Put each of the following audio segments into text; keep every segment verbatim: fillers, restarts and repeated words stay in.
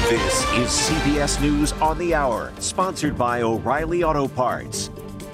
This is C B S News on the Hour, sponsored by O'Reilly Auto Parts.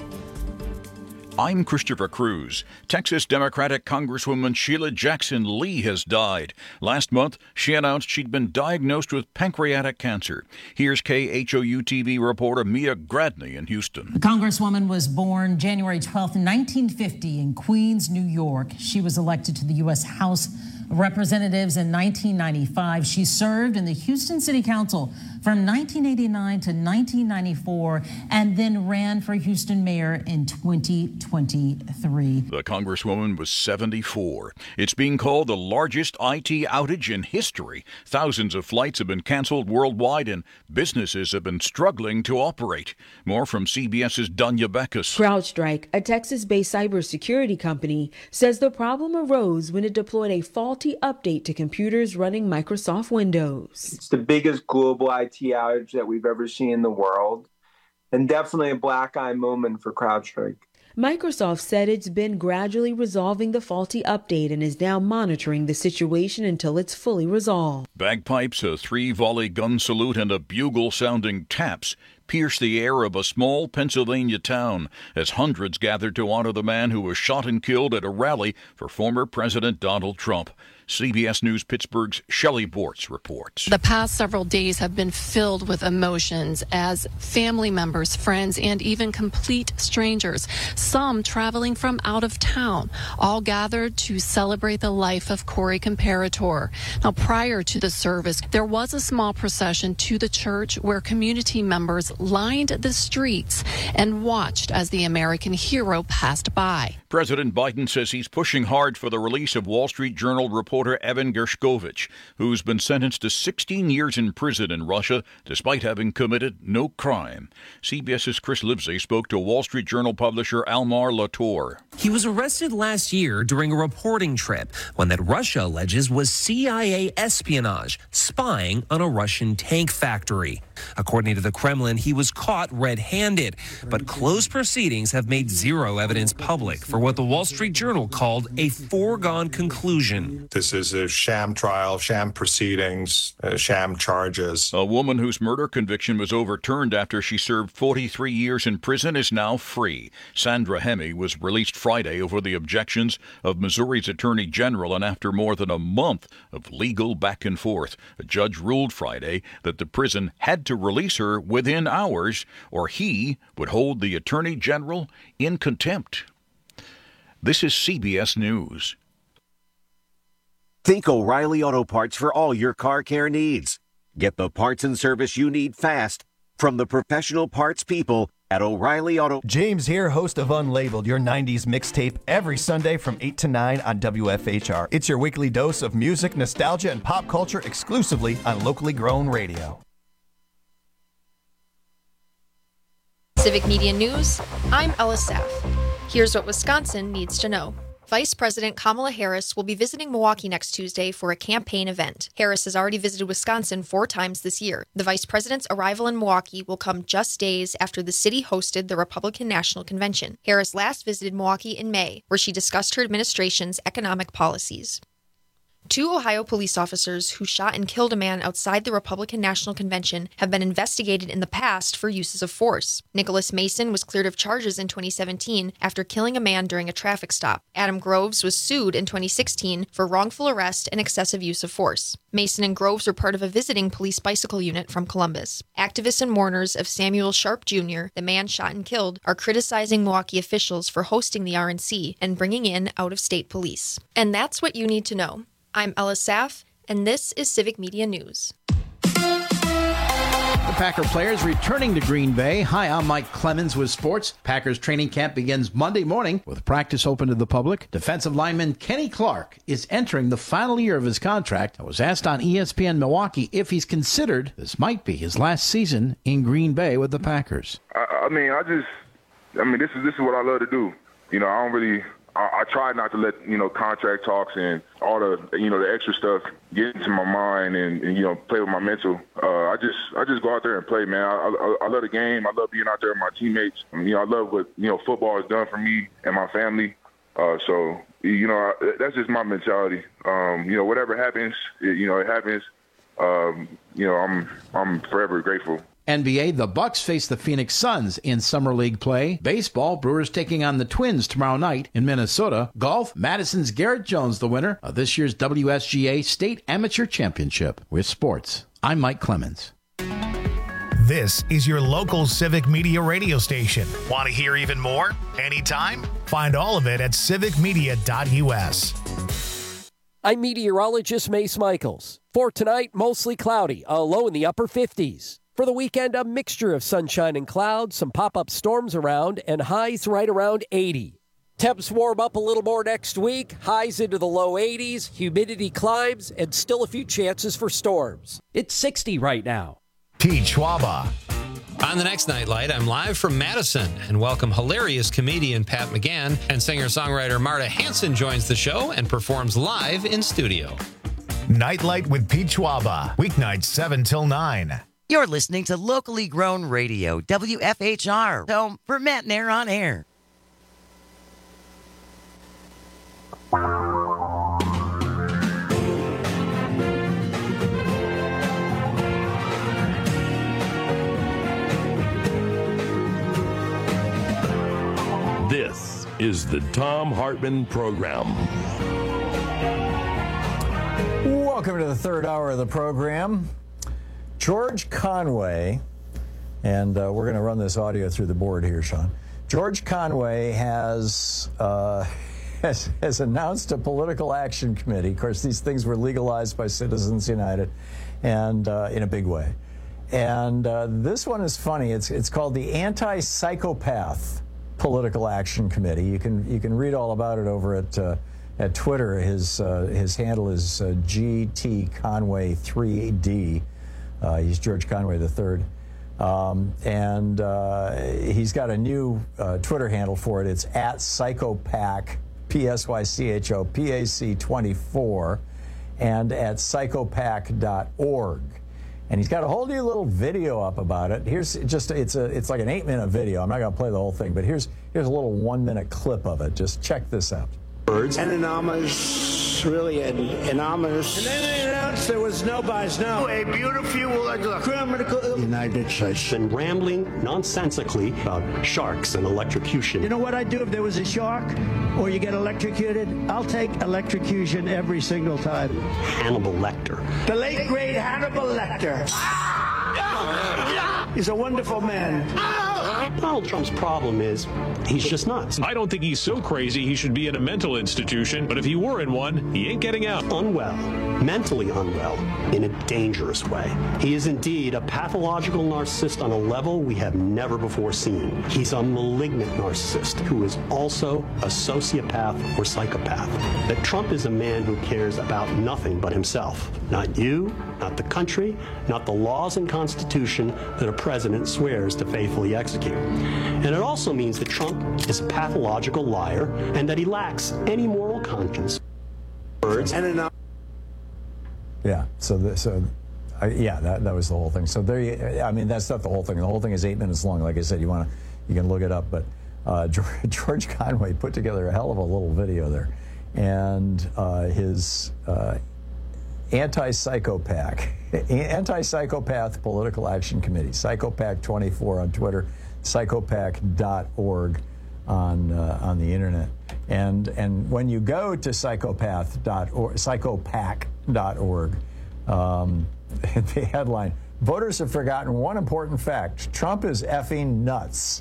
I'm Christopher Cruz. Texas Democratic Congresswoman Sheila Jackson Lee has died. Last month, she announced she'd been diagnosed with pancreatic cancer. Here's K H O U T V reporter Mia Gradney in Houston. The Congresswoman was born January twelfth, nineteen fifty in Queens, New York. She was elected to the U S House of Representatives in nineteen ninety-five. She served in the Houston City Council from nineteen eighty-nine to nineteen ninety-four and then ran for Houston mayor in twenty twenty-three. The Congresswoman was seventy-four. It's being called the largest I T outage in history. Thousands of flights have been canceled worldwide and businesses have been struggling to operate. More from CBS's Dunya Beckus. CrowdStrike, a Texas-based cybersecurity company, says the problem arose when it deployed a faulty update to computers running Microsoft Windows. It's the biggest global I T outage that we've ever seen in the world, and definitely a black eye moment for CrowdStrike. Microsoft said it's been gradually resolving the faulty update and is now monitoring the situation until it's fully resolved. Bagpipes, a three-volley gun salute, and a bugle-sounding taps pierced the air of a small Pennsylvania town as hundreds gathered to honor the man who was shot and killed at a rally for former President Donald Trump. C B S News Pittsburgh's Shelley Bortz reports. The past several days have been filled with emotions as family members, friends, and even complete strangers, some traveling from out of town, all gathered to celebrate the life of Corey Comparator. Now, prior to the service, there was a small procession to the church where community members lined the streets and watched as the American hero passed by. President Biden says he's pushing hard for the release of Wall Street Journal reporter Evan Gershkovich, who's been sentenced to sixteen years in prison in Russia despite having committed no crime. CBS's Chris Livesey spoke to Wall Street Journal publisher Almar Latour. He was arrested last year during a reporting trip, one that Russia alleges was C I A espionage, spying on a Russian tank factory. According to the Kremlin, he was caught red-handed, but closed proceedings have made zero evidence public for what the Wall Street Journal called a foregone conclusion. This is a sham trial, sham proceedings, uh, sham charges. A woman whose murder conviction was overturned after she served forty-three years in prison is now free. Sandra Hemi was released Friday over the objections of Missouri's Attorney General, and after more than a month of legal back and forth, a judge ruled Friday that the prison had to release her within hours or he would hold the Attorney General in contempt. This is C B S News. Think O'Reilly Auto Parts for all your car care needs. Get the parts and service you need fast from the professional parts people at O'Reilly Auto. James here, host of Unlabeled, your nineties mixtape, every Sunday from eight to nine on W F H R. It's your weekly dose of music, nostalgia, and pop culture exclusively on locally grown radio. Civic Media News, I'm Ella Saff. Here's what Wisconsin needs to know. Vice President Kamala Harris will be visiting Milwaukee next Tuesday for a campaign event. Harris has already visited Wisconsin four times this year. The vice president's arrival in Milwaukee will come just days after the city hosted the Republican National Convention. Harris last visited Milwaukee in May, where she discussed her administration's economic policies. Two Ohio police officers who shot and killed a man outside the Republican National Convention have been investigated in the past for uses of force. Nicholas Mason was cleared of charges in twenty seventeen after killing a man during a traffic stop. Adam Groves was sued in twenty sixteen for wrongful arrest and excessive use of force. Mason and Groves were part of a visiting police bicycle unit from Columbus. Activists and mourners of Samuel Sharp Junior, the man shot and killed, are criticizing Milwaukee officials for hosting the R N C and bringing in out-of-state police. And that's what you need to know. I'm Ella Saff, and this is Civic Media News. The Packer players returning to Green Bay. Hi, I'm Mike Clemens with sports. Packers training camp begins Monday morning with practice open to the public. Defensive lineman Kenny Clark is entering the final year of his contract. I was asked on E S P N Milwaukee if he's considered this might be his last season in Green Bay with the Packers. I, I mean, I just, I mean, this is this is what I love to do. You know, I don't really. I, I try not to let, you know, contract talks and all the, you know, the extra stuff get into my mind and, and you know, play with my mental. Uh, I just I just go out there and play, man. I, I, I love the game. I love being out there with my teammates. I mean, you know, I love what, you know, football has done for me and my family. Uh, so, you know, I, that's just my mentality. Um, you know, whatever happens, it, you know, it happens. um, you know, I'm I'm forever grateful. N B A, the Bucks face the Phoenix Suns in Summer League play. Baseball, Brewers taking on the Twins tomorrow night in Minnesota. Golf, Madison's Garrett Jones the winner of this year's W S G A State Amateur Championship. With sports, I'm Mike Clemens. This is your local Civic Media radio station. Want to hear even more? Anytime? Find all of it at civic media dot U S. I'm meteorologist Mace Michaels. For tonight, mostly cloudy, a low in the upper fifties. For the weekend, a mixture of sunshine and clouds, some pop-up storms around, and highs right around eighty. Temps warm up a little more next week, highs into the low eighties, humidity climbs, and still a few chances for storms. It's sixty right now. Pete Schwaba. On the next Nightlight, I'm live from Madison and welcome hilarious comedian Pat McGann, and singer-songwriter Marta Hanson joins the show and performs live in studio. Nightlight with Pete Schwaba, weeknights seven till nine. You're listening to locally grown radio, W F H R, home for Matt and Air on Air. This is the Thom Hartmann Program. Welcome to the third hour of the program. George Conway, and uh, we're going to run this audio through the board here, Sean. George Conway has, uh, has has announced a political action committee. Of course, these things were legalized by Citizens United, and uh, in a big way. And uh, this one is funny. It's it's called the Anti-Psychopath Political Action Committee. You can you can read all about it over at uh, at Twitter. His uh, his handle is uh, G T Conway three D. Uh, he's George Conway the third. Um, and uh, he's got a new uh, Twitter handle for it. It's at Psychopac, P S Y C H O P A C twenty-four, and at psychopac dot org. And he's got a whole new little video up about it. Here's just, it's a, it's like an eight minute video. I'm not going to play the whole thing, but here's, here's a little one minute clip of it. Just check this out. Birds. And anonymous, really an anonymous. And then they announced there was no buys, no. A beautiful criminal. United States been rambling nonsensically about sharks and electrocution. You know what I'd do if there was a shark or you get electrocuted? I'll take electrocution every single time. Hannibal Lecter. The late great Hannibal Lecter. He's a wonderful man. Donald Trump's problem is he's just nuts. I don't think he's so crazy he should be in a mental institution, but if he were in one, he ain't getting out. Unwell, mentally unwell, in a dangerous way. He is indeed a pathological narcissist on a level we have never before seen. He's a malignant narcissist who is also a sociopath or psychopath. That Trump is a man who cares about nothing but himself. Not you, not the country, not the laws and constitution that a president swears to faithfully execute. And it also means that Trump is a pathological liar and that he lacks any moral conscience. Words. Yeah, so, the, so I, yeah, that, that was the whole thing. So there you, I mean, that's not the whole thing. The whole thing is eight minutes long. Like I said, you want to, you can look it up. But uh, George Conway put together a hell of a little video there. And uh, his uh, anti-psychopath, anti-psychopath political action committee, Psychopac twenty-four on Twitter, psychopac dot org on uh, on the internet. And and when you go to psychopath dot org, psychopac dot org, um, the headline, voters have forgotten one important fact: Trump is effing nuts.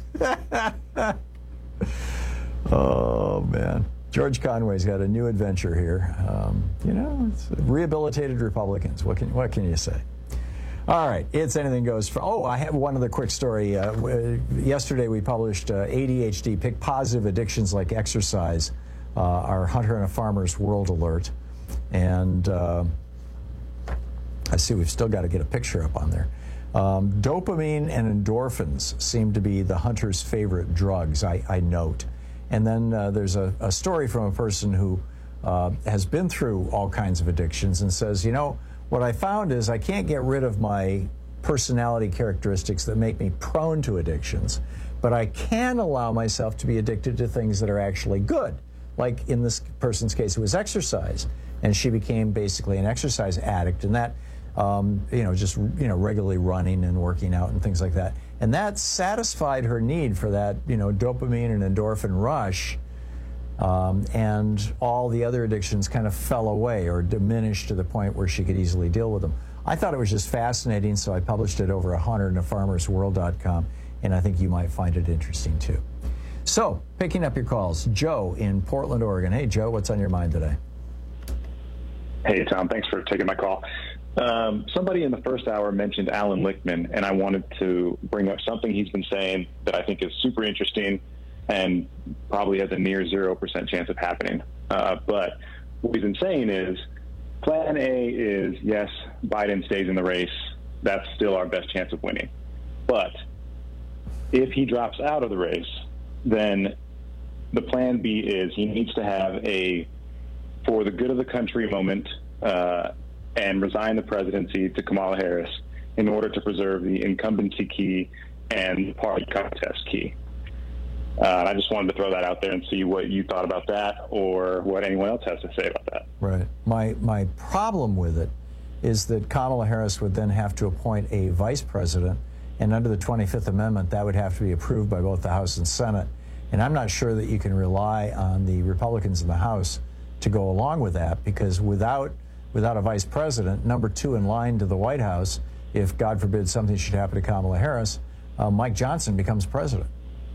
Oh, man. George Conway's got a new adventure here. Um, you know, it's rehabilitated Republicans. What can what can you say? All right, it's anything goes. For, oh, I have one other quick story. Uh, w- yesterday we published uh, A D H D, pick positive addictions like exercise, uh, our Hunter and a Farmer's World Alert. And uh, I see we've still got to get a picture up on there. Um, dopamine and endorphins seem to be the hunter's favorite drugs, I, I note. And then uh, there's a, a story from a person who uh, has been through all kinds of addictions and says, you know, what I found is I can't get rid of my personality characteristics that make me prone to addictions, but I can allow myself to be addicted to things that are actually good. Like in this person's case, it was exercise, and she became basically an exercise addict, and that um, you know, just, you know, regularly running and working out and things like that. And that satisfied her need for that, you know, dopamine and endorphin rush. Um, and all the other addictions kind of fell away or diminished to the point where she could easily deal with them. I thought it was just fascinating, so I published it over one hundred in farmers world dot com, and I think you might find it interesting too. So, picking up your calls, Joe in Portland, Oregon. Hey, Joe, what's on your mind today? Hey, Tom, thanks for taking my call. Um, somebody in the first hour mentioned Alan Lichtman, and I wanted to bring up something he's been saying that I think is super interesting and probably has a near zero percent chance of happening. Uh, but what he's been saying is, Plan A is, yes, Biden stays in the race. That's still our best chance of winning. But if he drops out of the race, then the Plan B is he needs to have a for the good of the country moment uh, and resign the presidency to Kamala Harris in order to preserve the incumbency key and the party contest key. Uh, I just wanted to throw that out there and see what you thought about that or what anyone else has to say about that. Right. My my problem with it is that Kamala Harris would then have to appoint a vice president, and under the twenty-fifth Amendment, that would have to be approved by both the House and Senate. And I'm not sure that you can rely on the Republicans in the House to go along with that, because without without a vice president, number two in line to the White House, if God forbid something should happen to Kamala Harris, uh, Mike Johnson becomes president.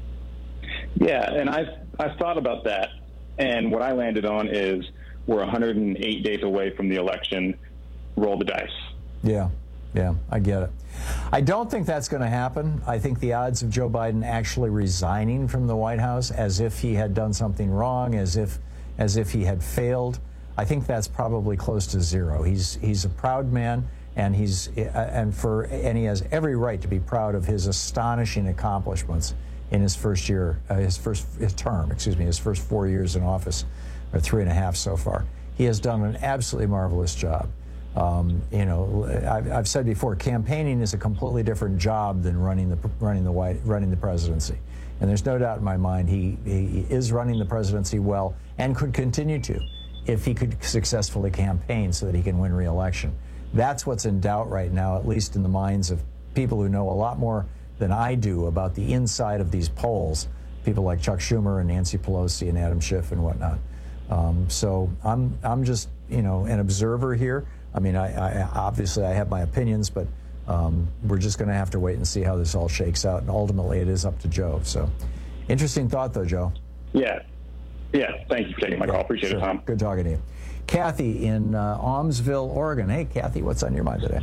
Yeah, and I've, I've thought about that, and what I landed on is we're one hundred eight days away from the election. Roll the dice. Yeah, yeah, I get it. I don't think that's going to happen. I think the odds of Joe Biden actually resigning from the White House as if he had done something wrong, as if as if he had failed, I think that's probably close to zero. He's he's a proud man, and he's and for and he has every right to be proud of his astonishing accomplishments in his first year, uh, his first his term, excuse me, his first four years in office, or three and a half so far. He has done an absolutely marvelous job. Um, you know, I've, I've said before, campaigning is a completely different job than running the running the white running the presidency. And there's no doubt in my mind he, he is running the presidency well and could continue to if he could successfully campaign so that he can win re-election. That's what's in doubt right now, at least in the minds of people who know a lot more than I do about the inside of these polls, people like Chuck Schumer and Nancy Pelosi and Adam Schiff and whatnot. Um, so I'm I'm just, you know, an observer here. I mean, I, I obviously I have my opinions, but um, we're just going to have to wait and see how this all shakes out. And ultimately, it is up to Joe. So, interesting thought, though, Joe. Yeah, yeah. Thank you for taking my call. Appreciate sure. it, Tom. Good talking to you. Kathy in uh, Almsville, Oregon. Hey, Kathy, what's on your mind today?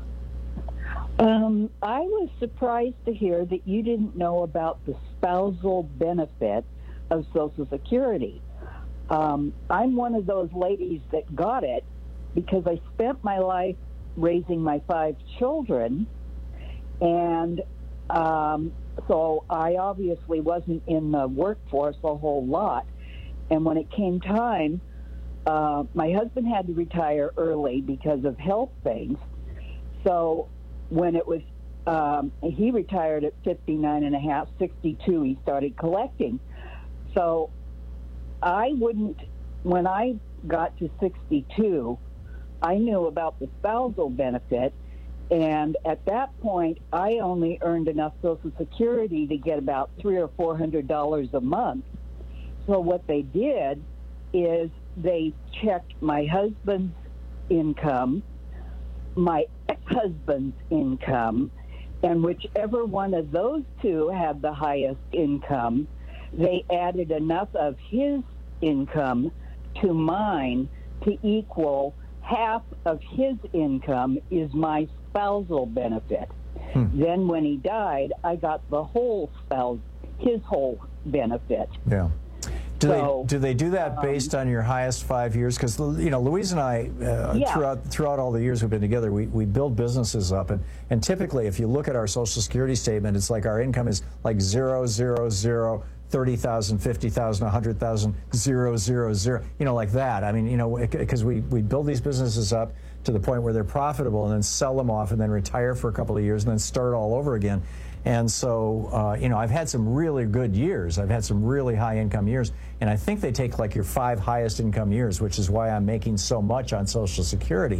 Um, I was surprised to hear that you didn't know about the spousal benefit of Social Security. Um, I'm one of those ladies that got it because I spent my life raising my five children, and um, so I obviously wasn't in the workforce a whole lot. And when it came time, uh, my husband had to retire early because of health things. So when it was, um, he retired at fifty-nine and a half, sixty-two, he started collecting. So I wouldn't, when I got to sixty-two, I knew about the spousal benefit, and at that point, I only earned enough Social Security to get about three or four hundred dollars a month. So what they did is they checked my husband's income, my ex-husband's income, and whichever one of those two had the highest income, they added enough of his income to mine to equal half of his income is my spousal benefit. Hmm. Then when he died, I got the whole spouse, his whole benefit. Yeah. Do So, they do they do that based um, on your highest five years? Because you know, Louise and I, uh, Yeah. throughout throughout all the years we've been together, we, we build businesses up, and and typically, if you look at our Social Security statement, it's like our income is like zero zero zero. thirty thousand, fifty thousand, one hundred thousand, zero, zero, zero, you know, like that. I mean, you know, because we, we build these businesses up to the point where they're profitable and then sell them off and then retire for a couple of years and then start all over again. And so, uh, you know, I've had some really good years. I've had some really high income years. And I think they take like your five highest income years, which is why I'm making so much on Social Security.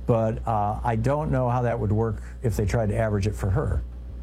but uh, I don't know how that would work if they tried to average it for her.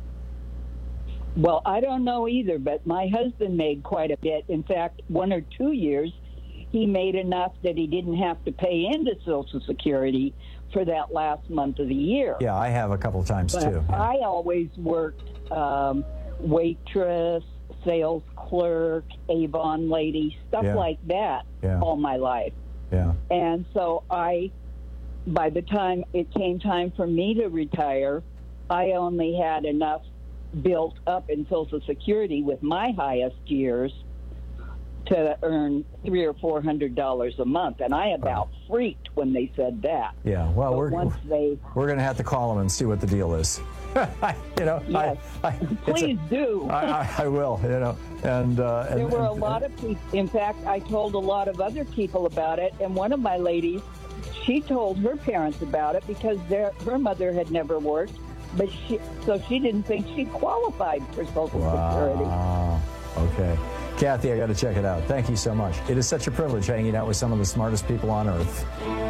Well, I don't know either, but my husband made quite a bit. In fact, one or two years, he made enough that he didn't have to pay into Social Security for that last month of the year. Yeah, I have a couple of times but too. Yeah. I always worked um, waitress, sales clerk, Avon lady, stuff Yeah. like that Yeah. all my life. Yeah. And so I, by the time it came time for me to retire, I only had enough built up in Social Security with my highest years to earn three or four hundred dollars a month, and I about wow. freaked when they said that. Yeah, well, but we're once they we're going to have to call them and see what the deal is. you know, yes. I, I, please a, do. I, I, I will. You know, and uh, there and, were a and, lot of people. In fact, I told a lot of other people about it, and one of my ladies, she told her parents about it because their her mother had never worked, but she so she didn't think she qualified for Social wow. Security. Okay. Kathy, I got to check it out. Thank you so much. It is such a privilege hanging out with some of the smartest people on earth.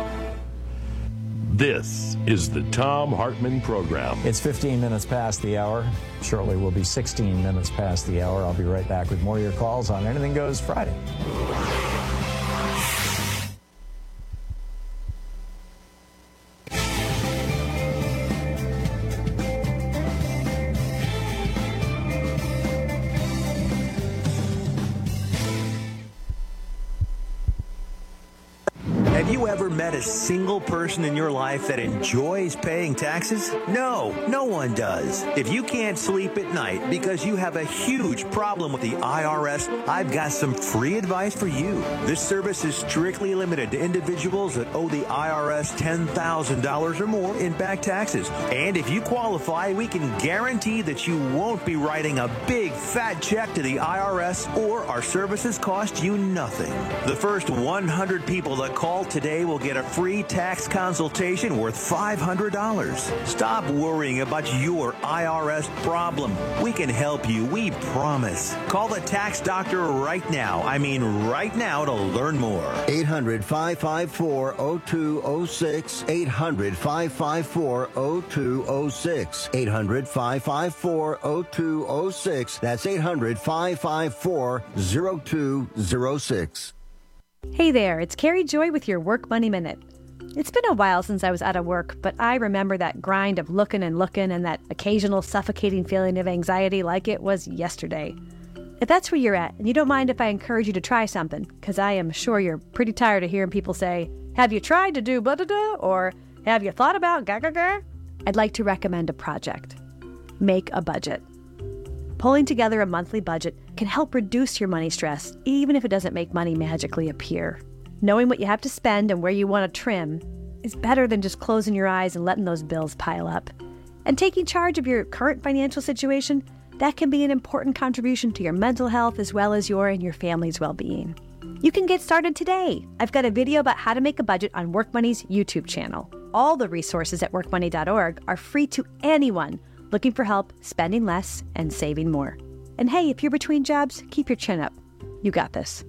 This is the Thom Hartmann Program. It's fifteen minutes past the hour. Shortly will be sixteen minutes past the hour. I'll be right back with more of your calls on Anything Goes Friday. Have you ever met a single person in your life that enjoys paying taxes? No, no one does. If you can't sleep at night because you have a huge problem with the I R S, I've got some free advice for you. This service is strictly limited to individuals that owe the I R S ten thousand dollars or more in back taxes. And if you qualify, we can guarantee that you won't be writing a big fat check to the I R S, or our services cost you nothing. The first one hundred people that call today will get a free tax consultation worth five hundred dollars. Stop worrying about your I R S problem. We can help you, we promise. Call the tax doctor right now. I mean right now to learn more. eight hundred, five five four, zero two zero six. eight hundred, five five four, zero two zero six. eight hundred, five five four, zero two zero six. That's eight hundred, five five four, zero two zero six. Hey there, it's Carrie Joy with your Work Money Minute. It's been a while since I was out of work, but I remember that grind of looking and looking and that occasional suffocating feeling of anxiety like it was yesterday. If that's where you're at, and you don't mind if I encourage you to try something, because I am sure you're pretty tired of hearing people say, have you tried to do blah blah blah, or have you thought about ga ga ga? I'd like to recommend a project. Make a budget. Pulling together a monthly budget can help reduce your money stress, even if it doesn't make money magically appear. Knowing what you have to spend and where you want to trim is better than just closing your eyes and letting those bills pile up. And taking charge of your current financial situation, that can be an important contribution to your mental health as well as your and your family's well-being. You can get started today. I've got a video about how to make a budget on WorkMoney's YouTube channel. All the resources at work money dot org are free to anyone looking for help spending less and saving more. And hey, if you're between jobs, keep your chin up. You got this.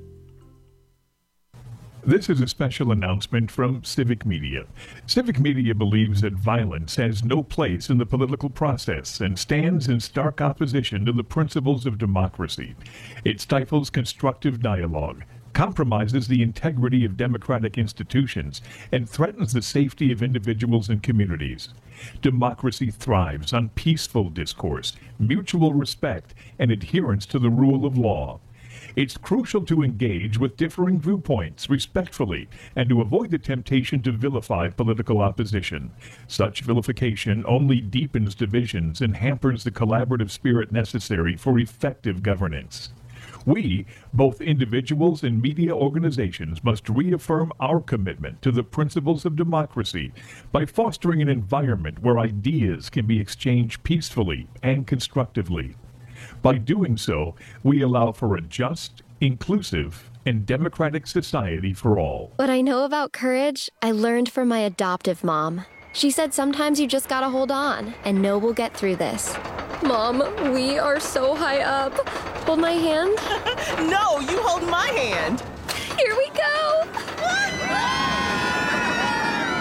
This is a special announcement from Civic Media. Civic Media believes that violence has no place in the political process and stands in stark opposition to the principles of democracy. It stifles constructive dialogue, compromises the integrity of democratic institutions, and threatens the safety of individuals and communities. Democracy thrives on peaceful discourse, mutual respect, and adherence to the rule of law. It's crucial to engage with differing viewpoints respectfully and to avoid the temptation to vilify political opposition. Such vilification only deepens divisions and hampers the collaborative spirit necessary for effective governance. We, both individuals and media organizations, must reaffirm our commitment to the principles of democracy by fostering an environment where ideas can be exchanged peacefully and constructively. By doing so, we allow for a just, inclusive, and democratic society for all. What I know about courage, I learned from my adoptive mom. She said sometimes you just gotta hold on and know we'll get through this. Mom, we are so high up. Hold my hand. No, you hold my hand. Here we go.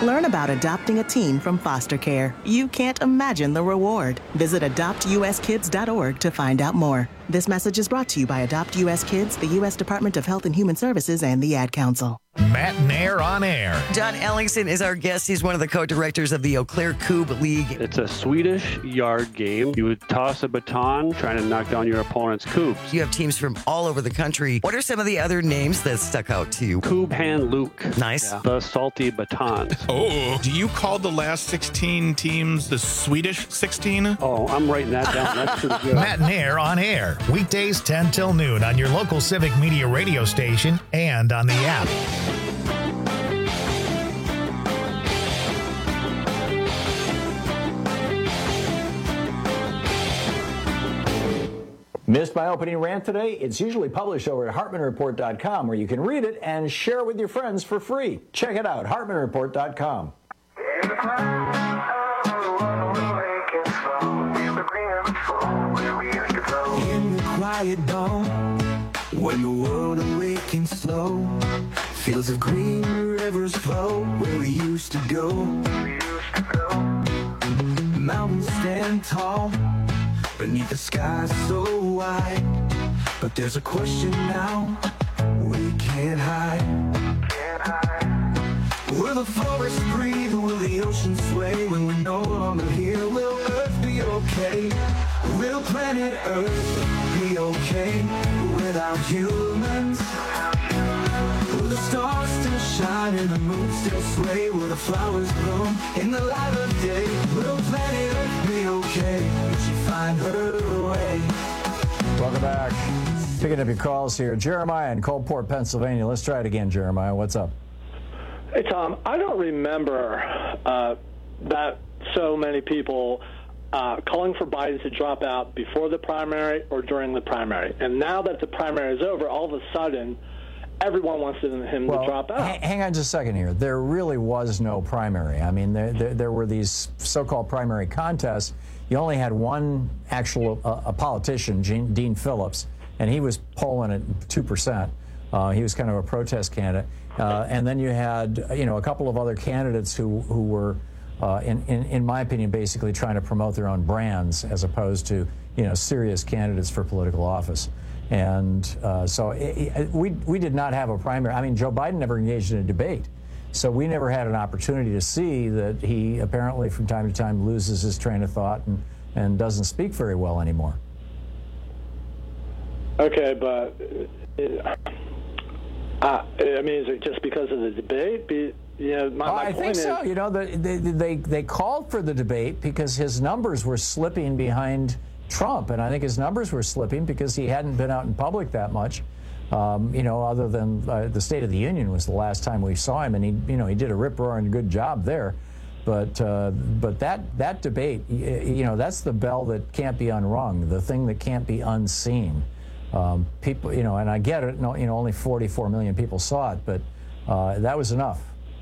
Learn about adopting a teen from foster care. You can't imagine the reward. Visit adopt u s kids dot org to find out more. This message is brought to you by Adopt U S Kids, the U S Department of Health and Human Services, and the Ad Council. Matt Nair on air. John Ellingson is our guest. He's one of the co-directors of the Eau Claire Coupe League. It's a Swedish yard game. You would toss a baton trying to knock down your opponent's coupes. You have teams from all over the country. What are some of the other names that stuck out to you? Coupe Hand Luke. Nice. Yeah. The salty baton. Oh, do you call the last sixteen teams the Swedish sixteen? Oh, I'm writing that down. That's pretty good. Matt Nair on air. Weekdays ten till noon on your local Civic Media radio station and on the app. Missed my opening rant today? It's usually published over at hartman report dot com, where you can read it and share it with your friends for free. Check it out, hartman report dot com. In the quiet dawn, when the world awakens slow, fields of green rivers flow where we used to go. Mountains stand tall beneath the sky so wide, but there's a question now we can't hide. Will the forest breathe? Will the ocean sway? When we're no longer here, will Earth be okay? Will planet Earth be okay without humans? Will the stars still shine and the moon still sway? Will the flowers bloom in the light of day? Will planet Earth be okay? Will she find her way? Welcome back. Picking up your calls here. Jeremiah in Coalport, Pennsylvania. Let's try it again, Jeremiah. What's up? Hey, Tom, I don't remember uh, that so many people uh, calling for Biden to drop out before the primary or during the primary. And now that the primary is over, all of a sudden, everyone wants him well, to drop out. Ha- hang on just a second here. There really was no primary. I mean, there, there, there were these so-called primary contests. You only had one actual uh, a politician, Gene, Dean Phillips, and he was polling at two percent. Uh, he was kind of a protest candidate. Uh, and then you had, you know, a couple of other candidates who, who were, uh, in, in, in my opinion, basically trying to promote their own brands as opposed to, you know, serious candidates for political office. And uh, so it, it, we, we did not have a primary. I mean, Joe Biden never engaged in a debate. So we never had an opportunity to see that he apparently from time to time loses his train of thought and, and doesn't speak very well anymore. Okay, but... Uh, Uh, I mean, is it just because of the debate? Be, you know, my, oh, my I point think is, so. You know, the, they, they they called for the debate because his numbers were slipping behind Trump, and I think his numbers were slipping because he hadn't been out in public that much. Um, you know, other than uh, the State of the Union was the last time we saw him, and he, you know, he did a rip-roaring good job there. But uh, but that that debate, you know, that's the bell that can't be unrung, the thing that can't be unseen. Um, people, you know, and I get it. No, you know, only forty-four million people saw it, but uh, that was enough.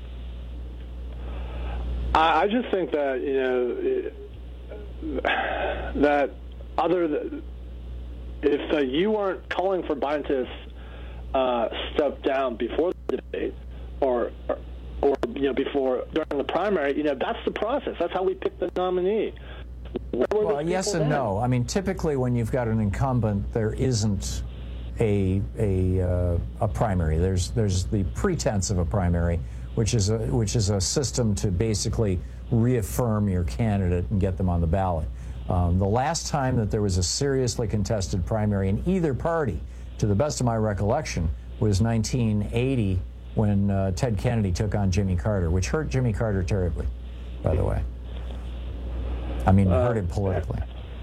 I, I just think that you know that other than, if uh, you weren't calling for Biden to uh, step down before the debate, or, or or you know before during the primary, you know that's the process. That's how we pick the nominee. Well, yes and no. I mean, typically when you've got an incumbent, there isn't a a uh, a primary. There's there's the pretense of a primary, which is a which is a system to basically reaffirm your candidate and get them on the ballot. Um, the last time that there was a seriously contested primary in either party, to the best of my recollection, was nineteen eighty when uh, Ted Kennedy took on Jimmy Carter, which hurt Jimmy Carter terribly, by the way. I mean, uh, hurt him politically.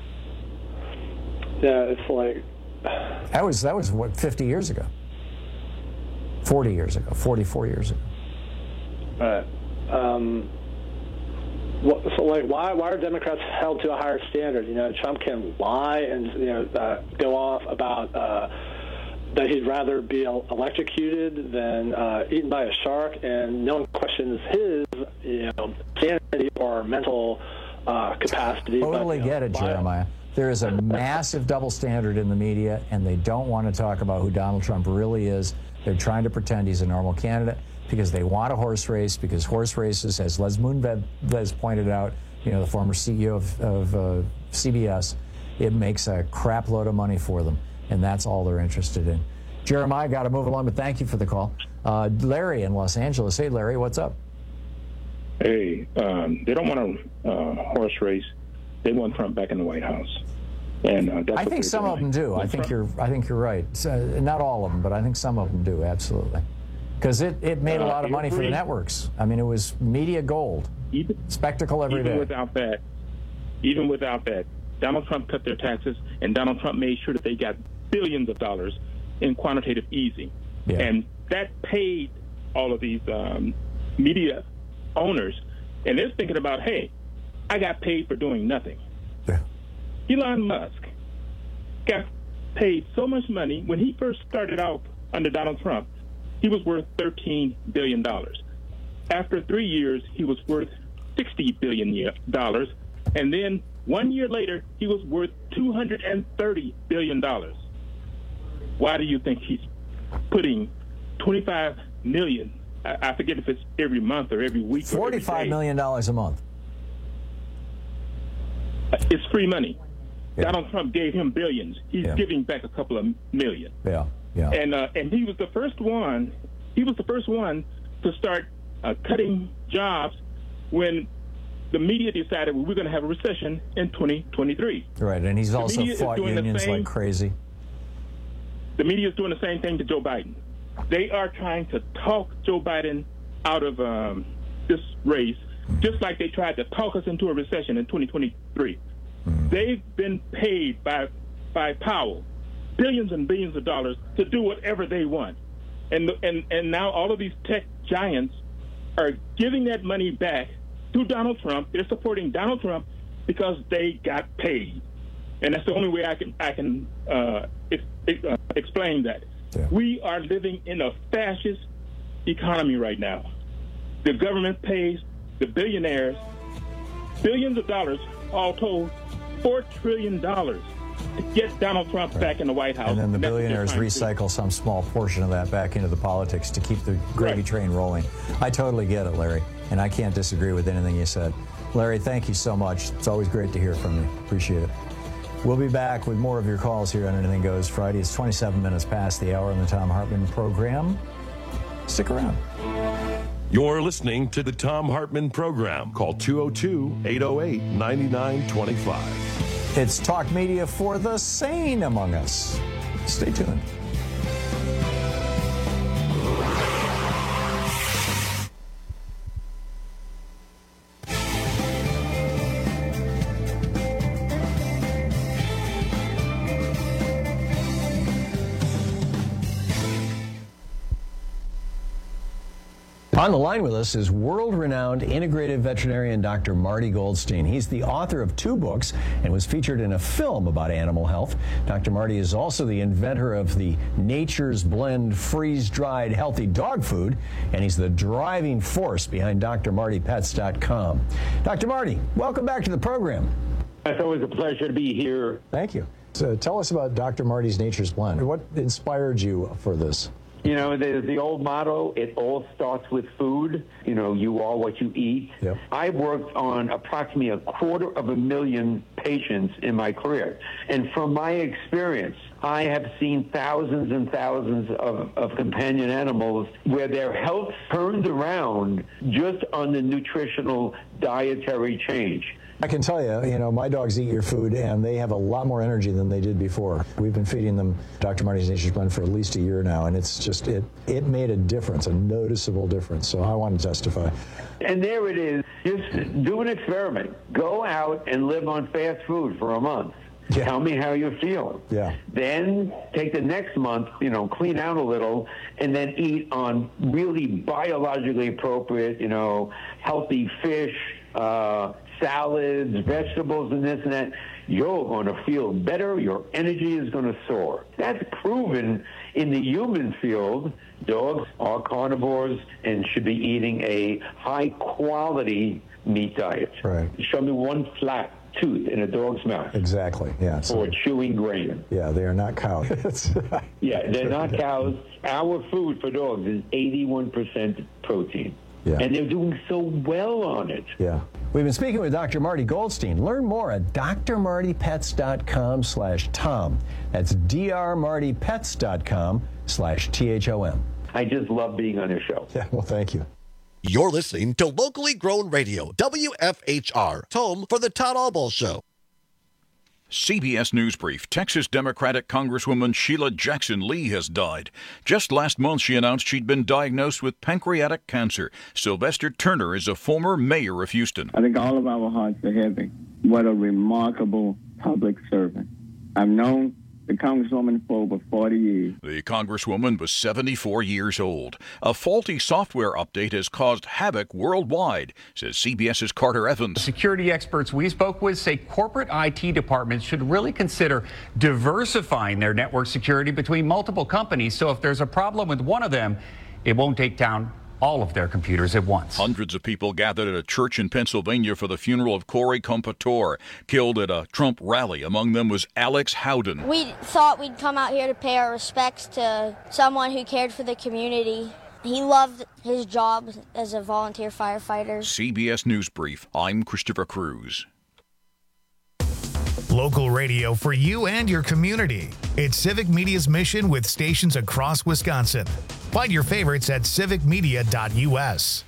Yeah, it's like that was that was what fifty years ago, forty years ago, forty-four years ago. Right. Um, what, so, like, why why are Democrats held to a higher standard? You know, Trump can lie and you know uh, go off about uh, that he'd rather be electrocuted than uh, eaten by a shark, and no one questions his you know sanity or mental. Uh, capacity. Totally but, you know, get it, Jeremiah. There is a massive double standard in the media, and they don't want to talk about who Donald Trump really is. They're trying to pretend he's a normal candidate. because they want a horse race, because horse races, as Les Moonves pointed out, you know, the former C E O of, of uh, C B S, it makes a crap load of money for them, and that's all they're interested in. Jeremiah, got to move along, but thank you for the call. Uh, Larry in Los Angeles. Hey, Larry, what's up? Hey, um, they don't want a uh, horse race. They want Trump back in the White House. And uh, that's I think some doing. of them do. I think you're. I think you're right. So, not all of them, but I think some of them do. Absolutely, because it, it made a lot of money for the networks. I mean, it was media gold, even, spectacle every even day. Without that, even without that, Donald Trump cut their taxes, and Donald Trump made sure that they got billions of dollars in quantitative easing, yeah. and that paid all of these um, media owners, and they're thinking about, hey, I got paid for doing nothing. Yeah. Elon Musk got paid so much money when he first started out under Donald Trump. He was worth thirteen billion dollars. After three years, he was worth sixty billion dollars, and then one year later, he was worth two hundred thirty billion dollars. Why do you think he's putting twenty-five million dollars? I forget if it's every month or every week. Forty-five million dollars a month. It's free money. Yeah. Donald Trump gave him billions. He's Yeah. giving back a couple of million. Yeah, yeah. And uh, and he was the first one. He was the first one to start uh, cutting jobs when the media decided, well, we're going to have a recession in twenty twenty-three. Right, and he's The also media is fought doing the unions same- like crazy. The media is doing the same thing to Joe Biden. They are trying to talk Joe Biden out of um, this race, just like they tried to talk us into a recession in twenty twenty-three. Mm. They've been paid by by Powell billions and billions of dollars to do whatever they want, and and and now all of these tech giants are giving that money back to Donald Trump. They're supporting Donald Trump because they got paid, and that's the only way I can I can uh, ex- uh, explain that. Yeah. We are living in a fascist economy right now. The government pays the billionaires billions of dollars, all told, four trillion dollars, to get Donald Trump Right. back in the White House. And then the And that's what they're billionaires trying to do. recycle some small portion of that back into the politics to keep the gravy Right. train rolling. I totally get it, Larry, and I can't disagree with anything you said. Larry, thank you so much. It's always great to hear from you. Appreciate it. We'll be back with more of your calls here on Anything Goes Friday. It's twenty-seven minutes past the hour on the Thom Hartmann program. Stick around. You're listening to the Thom Hartmann program. Call two oh two, eight oh eight, nine nine two five. It's talk media for the sane among us. Stay tuned. On the line with us is world-renowned integrative veterinarian Doctor Marty Goldstein. He's the author of two books and was featured in a film about animal health. Doctor Marty is also the inventor of the Nature's Blend freeze-dried healthy dog food, and he's the driving force behind D R Marty Pets dot com. Doctor Marty, welcome back to the program. It's always a pleasure to be here. Thank you. So tell us about Doctor Marty's Nature's Blend. What inspired you for this? You know, there's the old motto, it all starts with food. You know, you are what you eat. Yep. I've worked on approximately a quarter of a million patients in my career. And from my experience, I have seen thousands and thousands of, of companion animals where their health turned around just on the nutritional dietary change. I can tell you, you know, my dogs eat your food, and they have a lot more energy than they did before. We've been feeding them Doctor Marty's Nature's Blend for at least a year now, and it's just, it, it made a difference, a noticeable difference. So I want to testify. And there it is. Just do an experiment. Go out and live on fast food for a month. Yeah. Tell me how you feel. Yeah. Then take the next month, you know, clean out a little, and then eat on really biologically appropriate, you know, healthy fish, uh, salads, vegetables, and this and that. You're going to feel better. Your energy is going to soar. That's proven in the human field. Dogs are carnivores and should be eating a high-quality meat diets. Right. Show me one flat tooth in a dog's mouth. Exactly. Yeah. So, or chewing grain. Yeah, they are not cows. Yeah, they're not cows. Our food for dogs is eighty-one percent protein. Yeah. And they're doing so well on it. Yeah. We've been speaking with Doctor Marty Goldstein. Learn more at d r marty pets dot com slash tom. That's d r marty pets dot com slash T H O M. I just love being on your show. Yeah, well, thank you. You're listening to Locally Grown Radio, W F H R, home for the Todd Albaugh Show. C B S News Brief. Texas Democratic Congresswoman Sheila Jackson Lee has died. Just last month, she announced she'd been diagnosed with pancreatic cancer. Sylvester Turner is a former mayor of Houston. I think all of our hearts are heavy. What a remarkable public servant. I've known the Congresswoman for over forty years. The Congresswoman was seventy-four years old. A faulty software update has caused havoc worldwide, says CBS's Carter Evans. Security experts we spoke with say corporate I T departments should really consider diversifying their network security between multiple companies, so if there's a problem with one of them, it won't take down all of their computers at once. Hundreds of people gathered at a church in Pennsylvania for the funeral of Corey Compatore, killed at a Trump rally. Among them was Alex Howden. We thought we'd come out here to pay our respects to someone who cared for the community. He loved his job as a volunteer firefighter. C B S News Brief. I'm Christopher Cruz. Local radio for you and your community. It's Civic Media's mission with stations across Wisconsin. Find your favorites at civic media dot U S.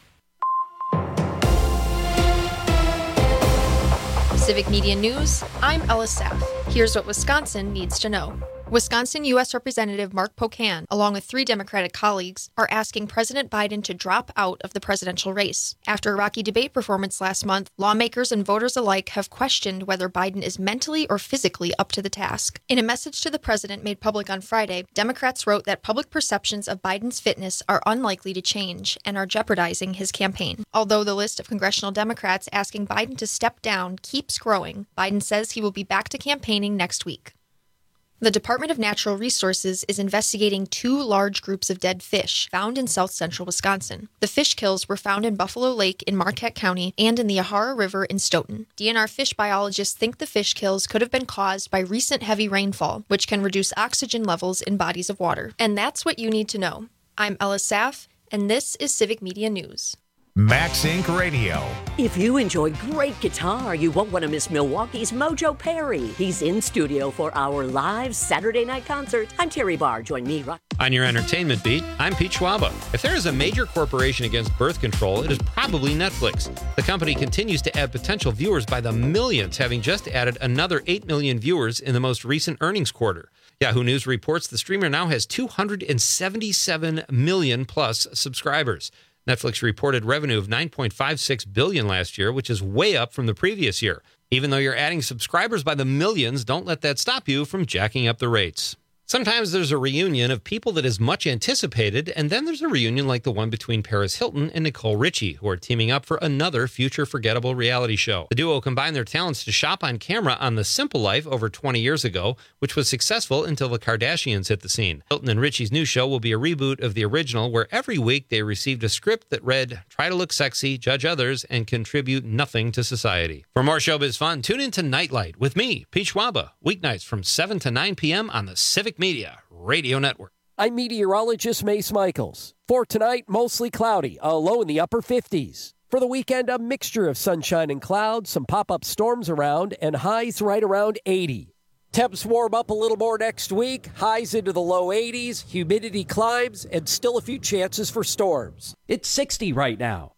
Civic Media News, I'm Ella Saff. Here's what Wisconsin needs to know. Wisconsin U S Representative Mark Pocan, along with three Democratic colleagues, are asking President Biden to drop out of the presidential race. After a rocky debate performance last month, lawmakers and voters alike have questioned whether Biden is mentally or physically up to the task. In a message to the president made public on Friday, Democrats wrote that public perceptions of Biden's fitness are unlikely to change and are jeopardizing his campaign. Although the list of congressional Democrats asking Biden to step down keeps growing, Biden says he will be back to campaigning next week. The Department of Natural Resources is investigating two large groups of dead fish found in south central Wisconsin. The fish kills were found in Buffalo Lake in Marquette County and in the Yahara River in Stoughton. D N R fish biologists think the fish kills could have been caused by recent heavy rainfall, which can reduce oxygen levels in bodies of water. And that's what you need to know. I'm Ella Saff, and this is Civic Media News. Max Incorporated. Radio. If you enjoy great guitar, you won't want to miss Milwaukee's Mojo Perry. He's in studio for our live Saturday night concert. I'm Terry Barr. Join me. Rock- On your entertainment beat, I'm Pete Schwaba. If there is a major corporation against birth control, it is probably Netflix. The company continues to add potential viewers by the millions, having just added another eight million viewers in the most recent earnings quarter. Yahoo News reports the streamer now has two hundred seventy-seven million plus subscribers. Netflix reported revenue of nine point five six billion dollars last year, which is way up from the previous year. Even though you're adding subscribers by the millions, don't let that stop you from jacking up the rates. Sometimes there's a reunion of people that is much anticipated, and then there's a reunion like the one between Paris Hilton and Nicole Richie, who are teaming up for another future forgettable reality show. The duo combined their talents to shop on camera on The Simple Life over twenty years ago, which was successful until the Kardashians hit the scene. Hilton and Richie's new show will be a reboot of the original, where every week they received a script that read, "Try to look sexy, judge others, and contribute nothing to society." For more showbiz fun, tune in to Nightlight with me, Pete Schwaba, weeknights from seven to nine p.m. on the Civic Media Radio Network. I'm meteorologist Mace Michaels. For tonight, mostly cloudy, a low in the upper fifties. For the weekend, a mixture of sunshine and clouds, some pop-up storms around, and highs right around eighty. Temps warm up a little more next week, highs into the low eighties, humidity climbs, and still a few chances for storms. It's sixty right now.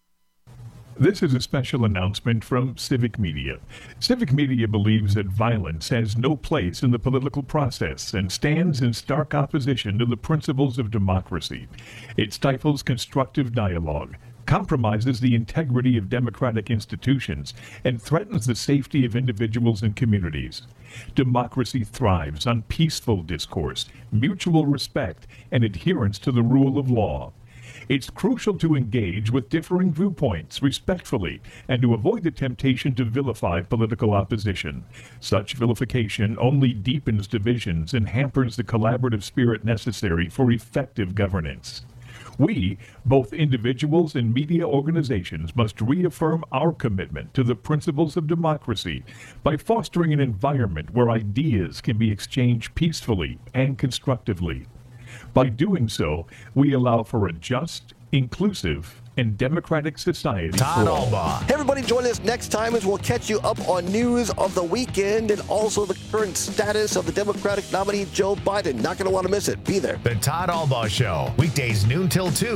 This is a special announcement from Civic Media. Civic Media believes that violence has no place in the political process and stands in stark opposition to the principles of democracy. It stifles constructive dialogue, compromises the integrity of democratic institutions, and threatens the safety of individuals and communities. Democracy thrives on peaceful discourse, mutual respect, and adherence to the rule of law. It's crucial to engage with differing viewpoints respectfully and to avoid the temptation to vilify political opposition. Such vilification only deepens divisions and hampers the collaborative spirit necessary for effective governance. We, both individuals and media organizations, must reaffirm our commitment to the principles of democracy by fostering an environment where ideas can be exchanged peacefully and constructively. By doing so, we allow for a just, inclusive, and democratic society. Todd Albaugh. Hey, everybody, join us next time as we'll catch you up on news of the weekend and also the current status of the Democratic nominee, Joe Biden. Not going to want to miss it. Be there. The Todd Albaugh Show, weekdays noon till two.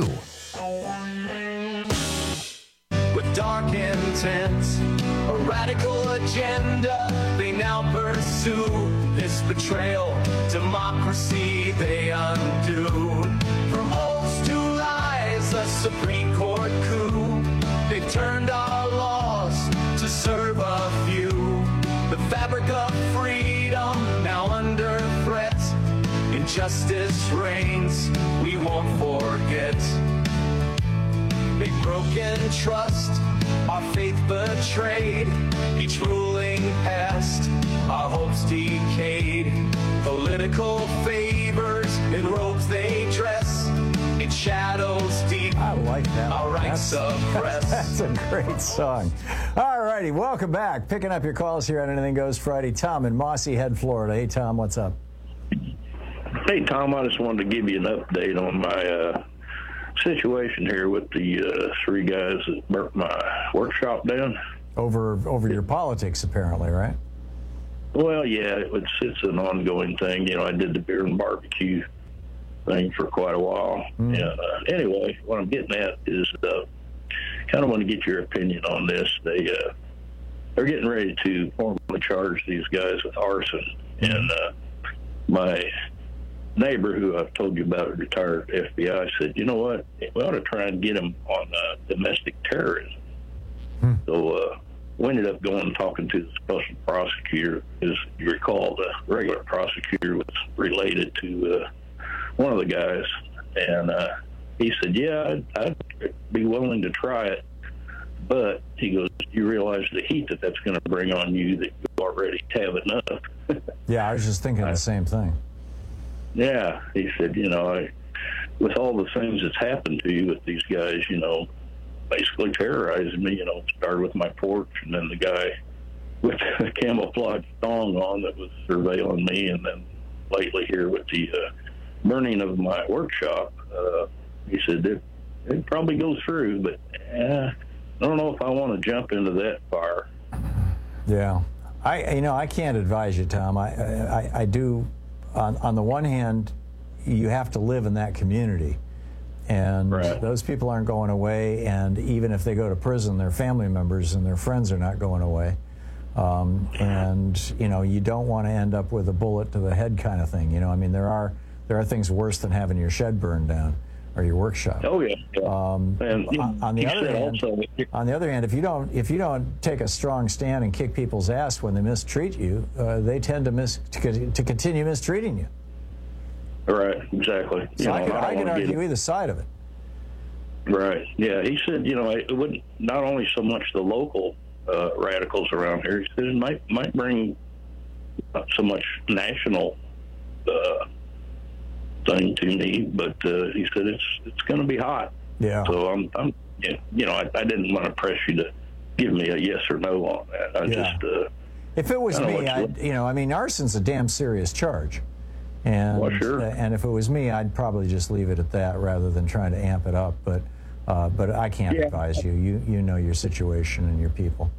With dark intent, a radical agenda, they now pursue this betrayal. Democracy they undo. From hopes to lies, a Supreme Court coup. They've turned our laws to serve a few. The fabric of freedom now under threat. Injustice reigns, we won't forget. They've broken trust, our faith betrayed. Each ruling passed, our hopes decayed. Political favors in robes they dress. In shadows deep, I like that. Our rights suppressed. That's a great song. All righty, welcome back. Picking up your calls here on Anything Goes Friday. Tom in Mossy Head, Florida. Hey, Tom, what's up? Hey, Tom, I just wanted to give you an update on my uh, situation here with the uh, three guys that burnt my workshop down. Over over your politics, apparently, right? Well, yeah, it's, it's an ongoing thing. You know, I did the beer and barbecue thing for quite a while. Mm. And uh, anyway, what I'm getting at is uh, kind of want to get your opinion on this. They, uh, they're getting ready to formally charge these guys with arson. Mm. And uh, my neighbor, who I've told you about, retired F B I, said, you know what, we ought to try and get him on uh, domestic terrorism. Hmm. So uh, we ended up going and talking to the special prosecutor. As you recall, the regular prosecutor was related to uh, one of the guys, and uh, he said, yeah, I'd, I'd be willing to try it, but he goes, you realize the heat that that's going to bring on you that you already have enough. Yeah, I was just thinking the same thing. Yeah, he said, you know, I, with all the things that's happened to you with these guys, you know, basically terrorizing me, you know, started with my porch and then the guy with a camouflage thong on that was surveilling me, and then lately here with the uh, burning of my workshop. Uh, he said it, it probably goes through, but uh, I don't know if I want to jump into that fire. Yeah. I, you know, I can't advise you, Tom. I, I, I do. On, on the one hand, you have to live in that community, and right. Those people aren't going away, and even if they go to prison, their family members and their friends are not going away. Um, and, you know, you don't want to end up with a bullet to the head kind of thing. You know, I mean, there are there are things worse than having your shed burned down or your workshop. Oh, yeah. yeah. Um, and on, on the other hand, also, on the other hand, if you don't if you don't take a strong stand and kick people's ass when they mistreat you, uh, they tend to mis to, to continue mistreating you. Right, exactly. So you I know, can, I I can argue either side of it. Right. Yeah. He said, you know, it wouldn't not only so much the local uh, radicals around here. He said it might might bring not so much national uh, thing to me, but uh, he said it's it's going to be hot. Yeah. So I'm I'm you know I, I didn't want to press you to give me a yes or no on that. I yeah. just uh, if it was me, I you know I mean arson's a damn serious charge. And, well, sure. uh, and if it was me, I'd probably just leave it at that rather than trying to amp it up. But uh, but I can't yeah. advise you. You you know your situation and your people.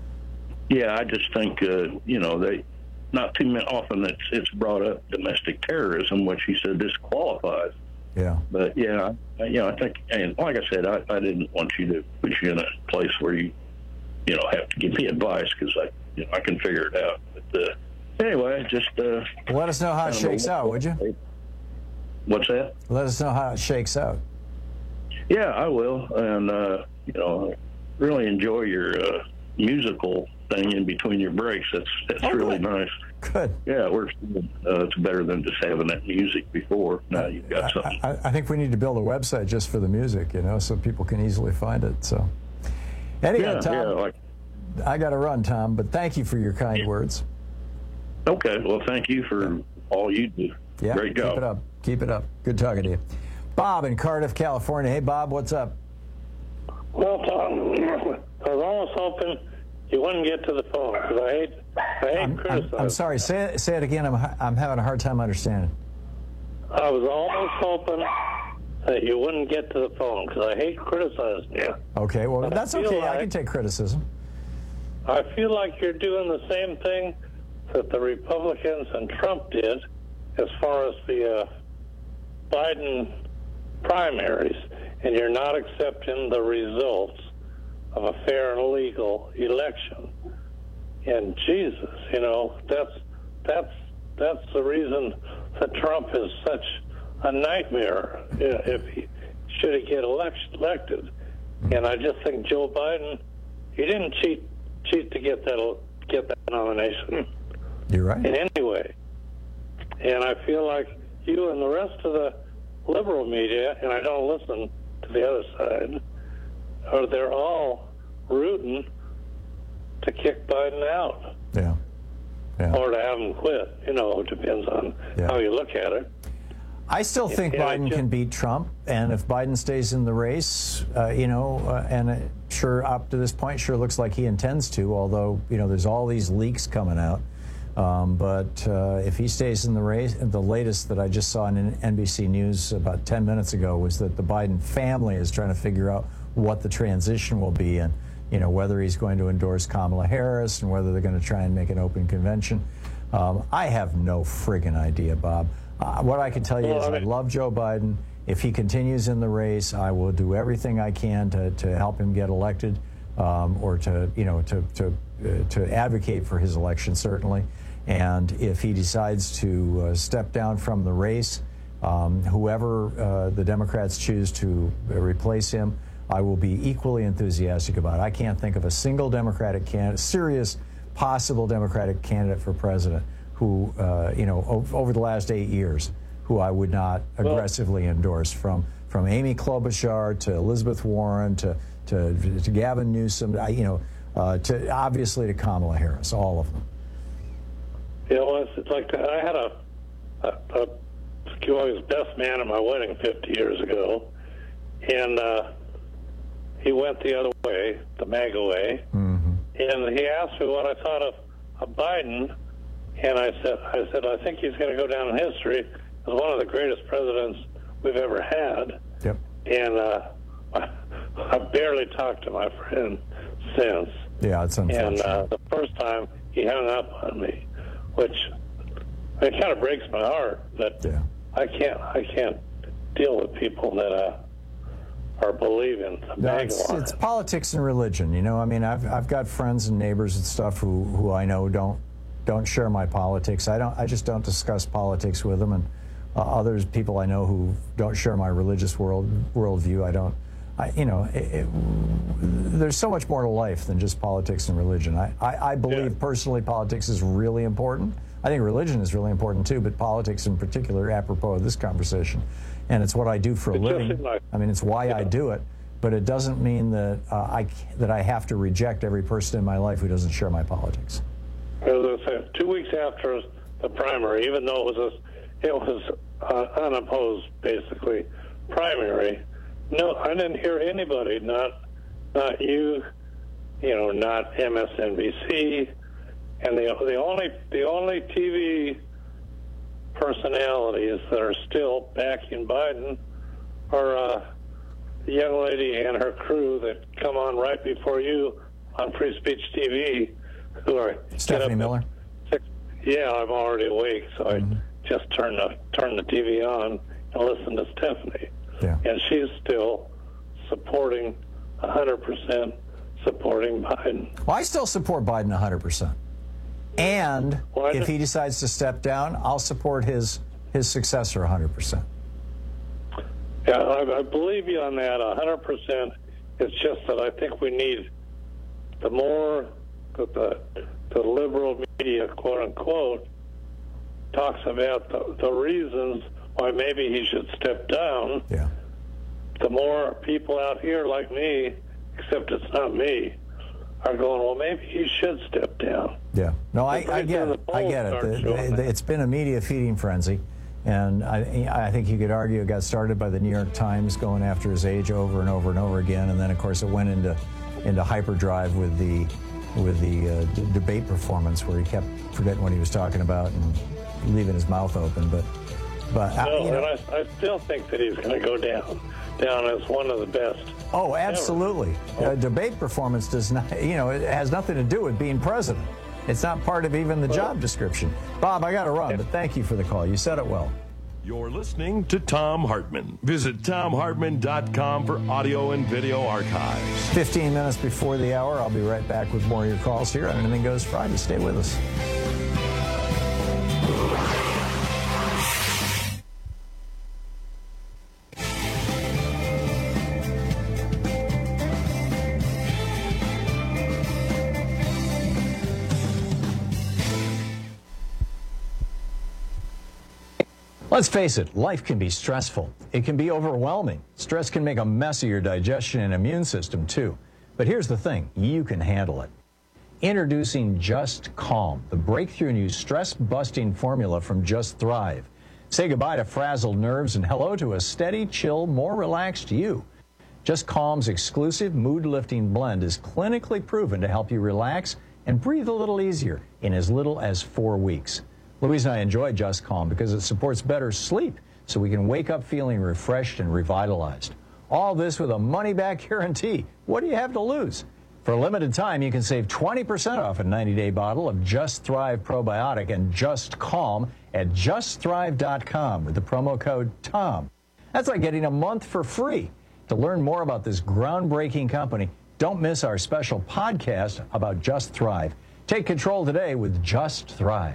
Yeah, I just think uh, you know they not too often it's it's brought up domestic terrorism, which he said this qualifies. Yeah. But yeah, I, you know I think, and like I said, I, I didn't want you to put you in a place where you you know have to give me advice because I you know I can figure it out. But uh, anyway, just uh, let us know how it shakes out, would you? What's that? Let us know how it shakes out. Yeah, I will, and uh, you know, really enjoy your uh, musical thing in between your breaks. That's that's oh, really good. nice. Good. Yeah, it works. Uh, it's better than just having that music before. Now you've got something. I, I think we need to build a website just for the music, you know, so people can easily find it. So, anyhow, yeah, Tom, yeah, like, I got to run, Tom, but thank you for your kind words. Okay, well, thank you for all you do. Yeah, great job. Keep it up. Keep it up. Good talking to you. Bob in Cardiff, California. Hey, Bob, what's up? Well, Tom, I was almost hoping you wouldn't get to the phone because I hate, I hate I'm, criticizing. I'm, I'm sorry. Say it, say it again. I'm, I'm having a hard time understanding. I was almost hoping that you wouldn't get to the phone because I hate criticizing you. Okay, well, But I that's feel okay. like- I can take criticism. I feel like you're doing the same thing that the Republicans and Trump did as far as the uh, Biden primaries, and you're not accepting the results of a fair and legal election. And Jesus, you know, that's that's that's the reason that Trump is such a nightmare you know, if he should he get election, elected. And I just think Joe Biden, he didn't cheat cheat to get that get that nomination. You're right. In any way. And I feel like you and the rest of the liberal media, and I don't listen to the other side, or they're all rooting to kick Biden out. Yeah. yeah. Or to have him quit. You know, it depends on Yeah. how you look at it. I still think Yeah, I Biden just- can beat Trump, and if Biden stays in the race, uh, you know, uh, and it sure up to this point, sure looks like he intends to. Although you know, there's all these leaks coming out. Um, but uh, if he stays in the race, the latest that I just saw in N B C News about ten minutes ago was that the Biden family is trying to figure out what the transition will be, and you know whether he's going to endorse Kamala Harris and whether they're going to try and make an open convention. Um, I have no friggin' idea, Bob. Uh, what I can tell you Well, is I I mean- love Joe Biden. If he continues in the race, I will do everything I can to, to help him get elected, um, or to you know to to uh, to advocate for his election certainly. And if he decides to uh, step down from the race, um, whoever uh, the Democrats choose to uh, replace him, I will be equally enthusiastic about it. I can't think of a single Democratic candidate, serious possible Democratic candidate for president who, uh, you know, o- over the last eight years, who I would not aggressively endorse, from from Amy Klobuchar to Elizabeth Warren to to, to Gavin Newsom, I, you know, uh, to obviously to Kamala Harris, all of them. You know, it's, it's like I had a, a, a he was best man at my wedding fifty years ago, and uh, he went the other way, the MAGA way, mm-hmm. and he asked me what I thought of, of Biden, and I said, I said, I think he's going to go down in history as one of the greatest presidents we've ever had. Yep. And uh, I, I barely talked to my friend since. Yeah, it's unfortunate. And uh, the first time he hung up on me, which it kind of breaks my heart that yeah. I can't I can't deal with people that uh, are believing the No, MAGA it's, line. it's politics and religion. You know, I mean, I've I've got friends and neighbors and stuff who, who I know don't don't share my politics. I don't. I just don't discuss politics with them, and uh, others people I know who don't share my religious world worldview. I don't. I, you know, it, it, there's so much more to life than just politics and religion. I, I, I believe personally politics is really important. I think religion is really important too, but politics in particular, apropos of this conversation. And it's what I do for a It just living. seemed like- I mean, it's why I do it. But it doesn't mean that uh, I that I have to reject every person in my life who doesn't share my politics. As I said, two weeks after the primary, even though it was a, it was uh, unopposed, basically primary. No, I didn't hear anybody, not not you, you know, not M S N B C, and the the only the only T V personalities that are still backing Biden are uh, the young lady and her crew that come on right before you on Free Speech T V, who are Stephanie Miller. Six, yeah, I'm already awake, so Mm-hmm. I just turn the turn the T V on and listen to Stephanie. Yeah. And she's still supporting one hundred percent supporting Biden. Well, I still support Biden one hundred percent. And Why if not? he decides to step down, I'll support his his successor one hundred percent. Yeah, I, I believe you on that one hundred percent. It's just that I think we need the more that the, the liberal media, quote unquote, talks about the, the reasons why maybe he should step down. Yeah. The more people out here like me, except it's not me, are going, well, maybe he should step down. Yeah. No, I, But I right get then it. the I polls get it. start The- showing the- that. it's been a media feeding frenzy. And I, I think you could argue it got started by the New York Times going after his age over and over and over again, and then of course it went into into hyperdrive with the with the uh, d- debate performance where he kept forgetting what he was talking about and leaving his mouth open. But but no, I, you know, and I, I still think that he's going to go down down as one of the best. Oh, absolutely. A debate performance does not, you know, it has nothing to do with being president. It's not part of even the job description. Bob, I got to run, but thank you for the call. You said it well. You're listening to Thom Hartmann. Visit Thom Hartmann dot com for audio and video archives. fifteen minutes before the hour, I'll be right back with more of your calls here on Anything Goes Friday. Stay with us. Let's face it, life can be stressful. It can be overwhelming. Stress can make a mess of your digestion and immune system, too. But here's the thing, you can handle it. Introducing Just Calm, the breakthrough new stress-busting formula from Just Thrive. Say goodbye to frazzled nerves and hello to a steady, chill, more relaxed you. Just Calm's exclusive mood-lifting blend is clinically proven to help you relax and breathe a little easier in as little as four weeks. Louise and I enjoy Just Calm because it supports better sleep so we can wake up feeling refreshed and revitalized. All this with a money-back guarantee. What do you have to lose? For a limited time, you can save twenty percent off a ninety-day bottle of Just Thrive Probiotic and Just Calm at just thrive dot com with the promo code TOM. That's like getting a month for free. To learn more about this groundbreaking company, don't miss our special podcast about Just Thrive. Take control today with Just Thrive.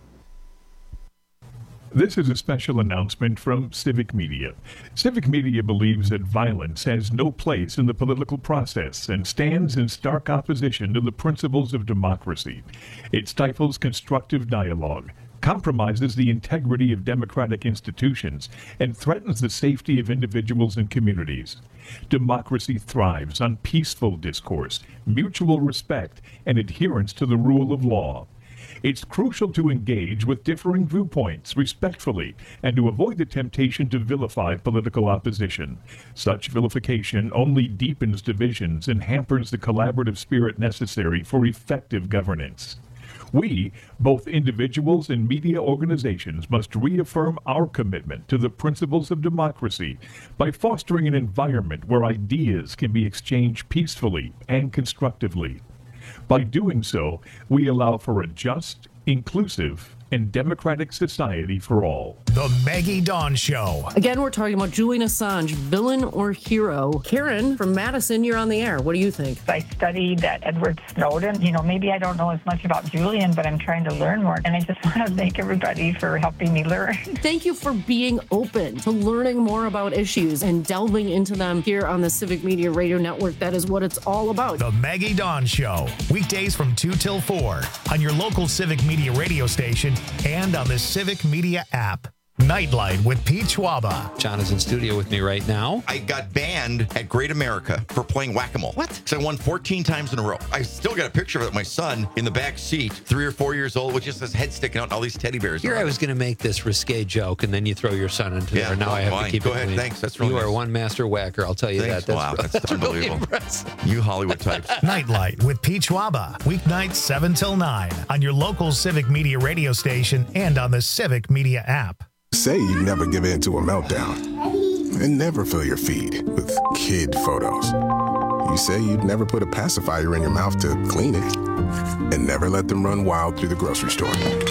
This is a special announcement from Civic Media. Civic Media believes that violence has no place in the political process and stands in stark opposition to the principles of democracy. It stifles constructive dialogue, compromises the integrity of democratic institutions, and threatens the safety of individuals and communities. Democracy thrives on peaceful discourse, mutual respect, and adherence to the rule of law. It's crucial to engage with differing viewpoints respectfully and to avoid the temptation to vilify political opposition. Such vilification only deepens divisions and hampers the collaborative spirit necessary for effective governance. We, both individuals and media organizations, must reaffirm our commitment to the principles of democracy by fostering an environment where ideas can be exchanged peacefully and constructively. By doing so, we allow for a just, inclusive, and democratic society for all. The Maggie Dawn Show. Again, we're talking about Julian Assange, villain or hero. Karen from Madison, you're on the air. What do you think? I studied that Edward Snowden. You know, maybe I don't know as much about Julian, but I'm trying to learn more. And I just want to thank everybody for helping me learn. Thank you for being open to learning more about issues and delving into them here on the Civic Media Radio Network. That is what it's all about. The Maggie Dawn Show. Weekdays from two till four on your local Civic Media radio station and on the Civic Media app. Nightlight with Pete Schwaba. John is in studio with me right now. I got banned at Great America for playing whack-a-mole. What? Because I won fourteen times in a row. I still got a picture of it. My son in the back seat, three or four years old, with just his head sticking out and all these teddy bears. Here I was going to make this risque joke, and then you throw your son into yeah, there. Now well, I have fine. to keep Go it ahead. clean. Thanks. That's really You nice. are one master whacker. I'll tell you Thanks. that. That's, wow, that's, that's really unbelievable. impressive. You Hollywood types. Nightlight with Pete Schwaba. Weeknights seven till nine on your local Civic Media radio station and on the Civic Media app. Say you never give in to a meltdown and never fill your feed with kid photos. You say you'd never put a pacifier in your mouth to clean it and never let them run wild through the grocery store.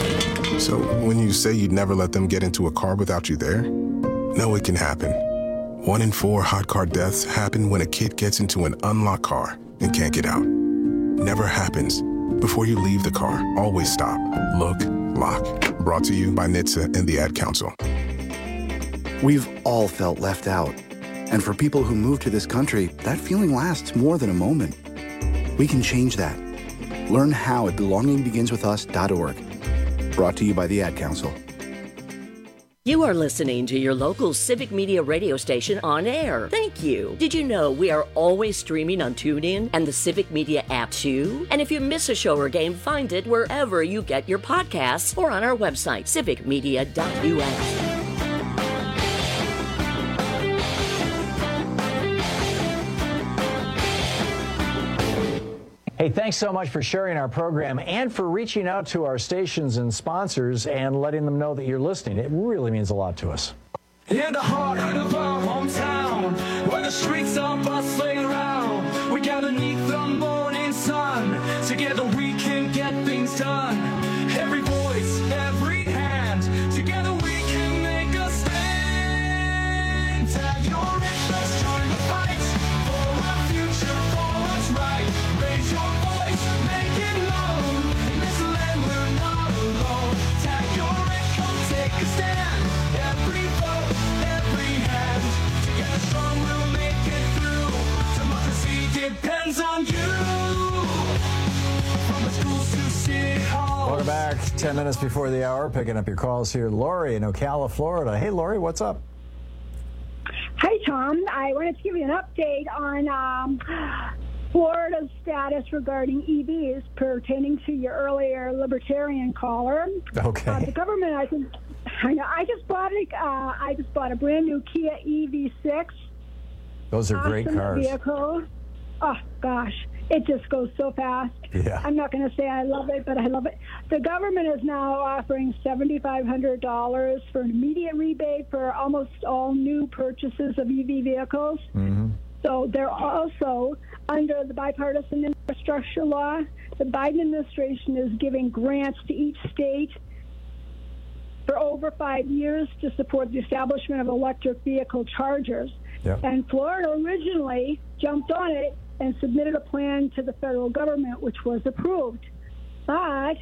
So when you say you'd never let them get into a car without you there, no, it can happen. One in four hot car deaths happen when a kid gets into an unlocked car and can't get out. Never happens. Before you leave the car, always stop, look, lock. Brought to you by N H T S A and the Ad Council. We've all felt left out. And for people who move to this country, that feeling lasts more than a moment. We can change that. Learn how at belonging begins with us dot org. Brought to you by the Ad Council. You are listening to your local Civic Media radio station on air. Thank you. Did you know we are always streaming on TuneIn and the Civic Media app too? And if you miss a show or game, find it wherever you get your podcasts or on our website, civic media dot U S. thanks so much for sharing our program and for reaching out to our stations and sponsors and letting them know that you're listening. It really means a lot to us. In the heart of our hometown, where the streets are bustling around, we gather neath the morning sun. Together we can get things done. Every voice, every hand, together we can make a stand. Tag your interest, join the fight for our future, for what's right. Raise your voice, make it known. In this land we're not alone. Tag your income, take a stand. Every vote, every hand, together strong we'll make it through. Democracy depends on you. From the schools to city halls. Welcome back. Ten minutes before the hour, picking up your calls here. Lori in Ocala, Florida. Hey, Lori, what's up? Hi, Tom. I wanted to give you an update on um, Florida's status regarding E Vs pertaining to your earlier libertarian caller. Okay. Uh, the government, I think, I know. I just bought a, uh, I just bought a brand new Kia E V six. Those are great Awesome cars. Vehicle. Oh gosh, it just goes so fast. Yeah. I'm not going to say I love it, but I love it. The government is now offering seven thousand five hundred dollars for an immediate rebate for almost all new purchases of E V vehicles. Mm-hmm. So they're also, under the bipartisan infrastructure law, the Biden administration is giving grants to each state for over five years to support the establishment of electric vehicle chargers. Yep. And Florida originally jumped on it and submitted a plan to the federal government, which was approved. But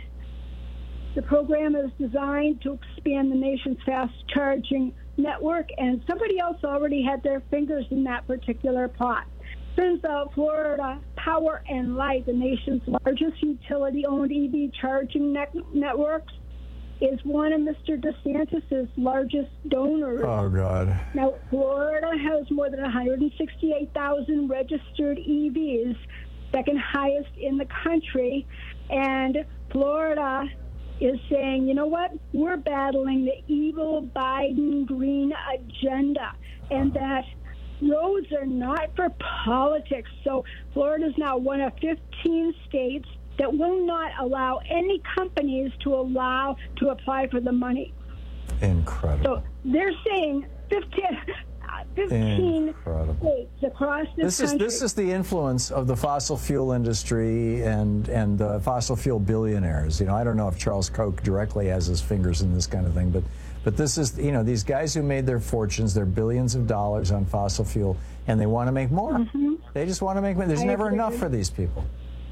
the program is designed to expand the nation's fast charging network, and somebody else already had their fingers in that particular pot. Turns out Florida Power and Light, the nation's largest utility-owned E V charging net- networks, is one of Mister DeSantis' largest donors. Oh, God. Now, Florida has more than one hundred sixty-eight thousand registered E Vs, second highest in the country, and Florida is saying, you know what, we're battling the evil Biden green agenda, and that roads are not for politics. So Florida is now one of fifteen states that will not allow any companies to allow to apply for the money. Incredible. So they're saying fifteen, fifteen Incredible. states across this, This is country. this is the influence of the fossil fuel industry and and uh, fossil fuel billionaires. You know, I don't know if Charles Koch directly has his fingers in this kind of thing, but but this is, you know, these guys who made their fortunes, their billions of dollars on fossil fuel, and they want to make more. Mm-hmm. They just want to make more. There's I never agree. enough for these people.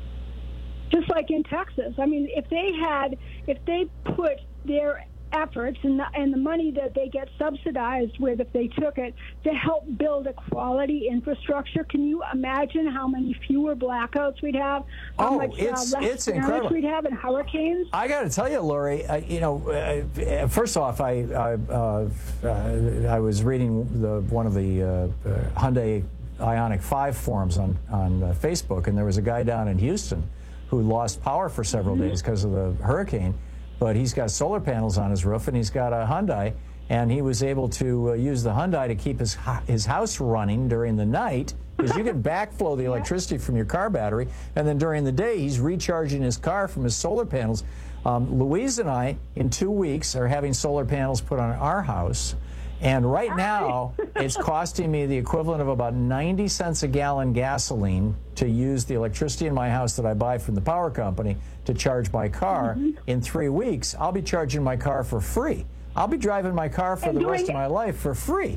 Just like in Texas. I mean, if they had, if they put their efforts and the, and the money that they get subsidized with, if they took it to help build a quality infrastructure, can you imagine how many fewer blackouts we'd have? How Oh, much it's- uh, less it's damage incredible. we'd have in hurricanes? I got to tell you, Lori, uh, you know, uh, first off, I I, uh, uh, I was reading the one of the uh, uh, Hyundai Ioniq five forums on, on uh, Facebook, and there was a guy down in Houston who lost power for several Mm-hmm. days because of the hurricane, but he's got solar panels on his roof, and he's got a Hyundai, and he was able to uh, use the Hyundai to keep his his house running during the night, because you can backflow the electricity from your car battery, and then during the day he's recharging his car from his solar panels. Um, Louise and I, in two weeks, are having solar panels put on our house, and right now it's costing me the equivalent of about ninety cents a gallon gasoline to use the electricity in my house that I buy from the power company to charge my car. Mm-hmm. In three weeks, I'll be charging my car for free. I'll be driving my car for And the rest doing of my life for free.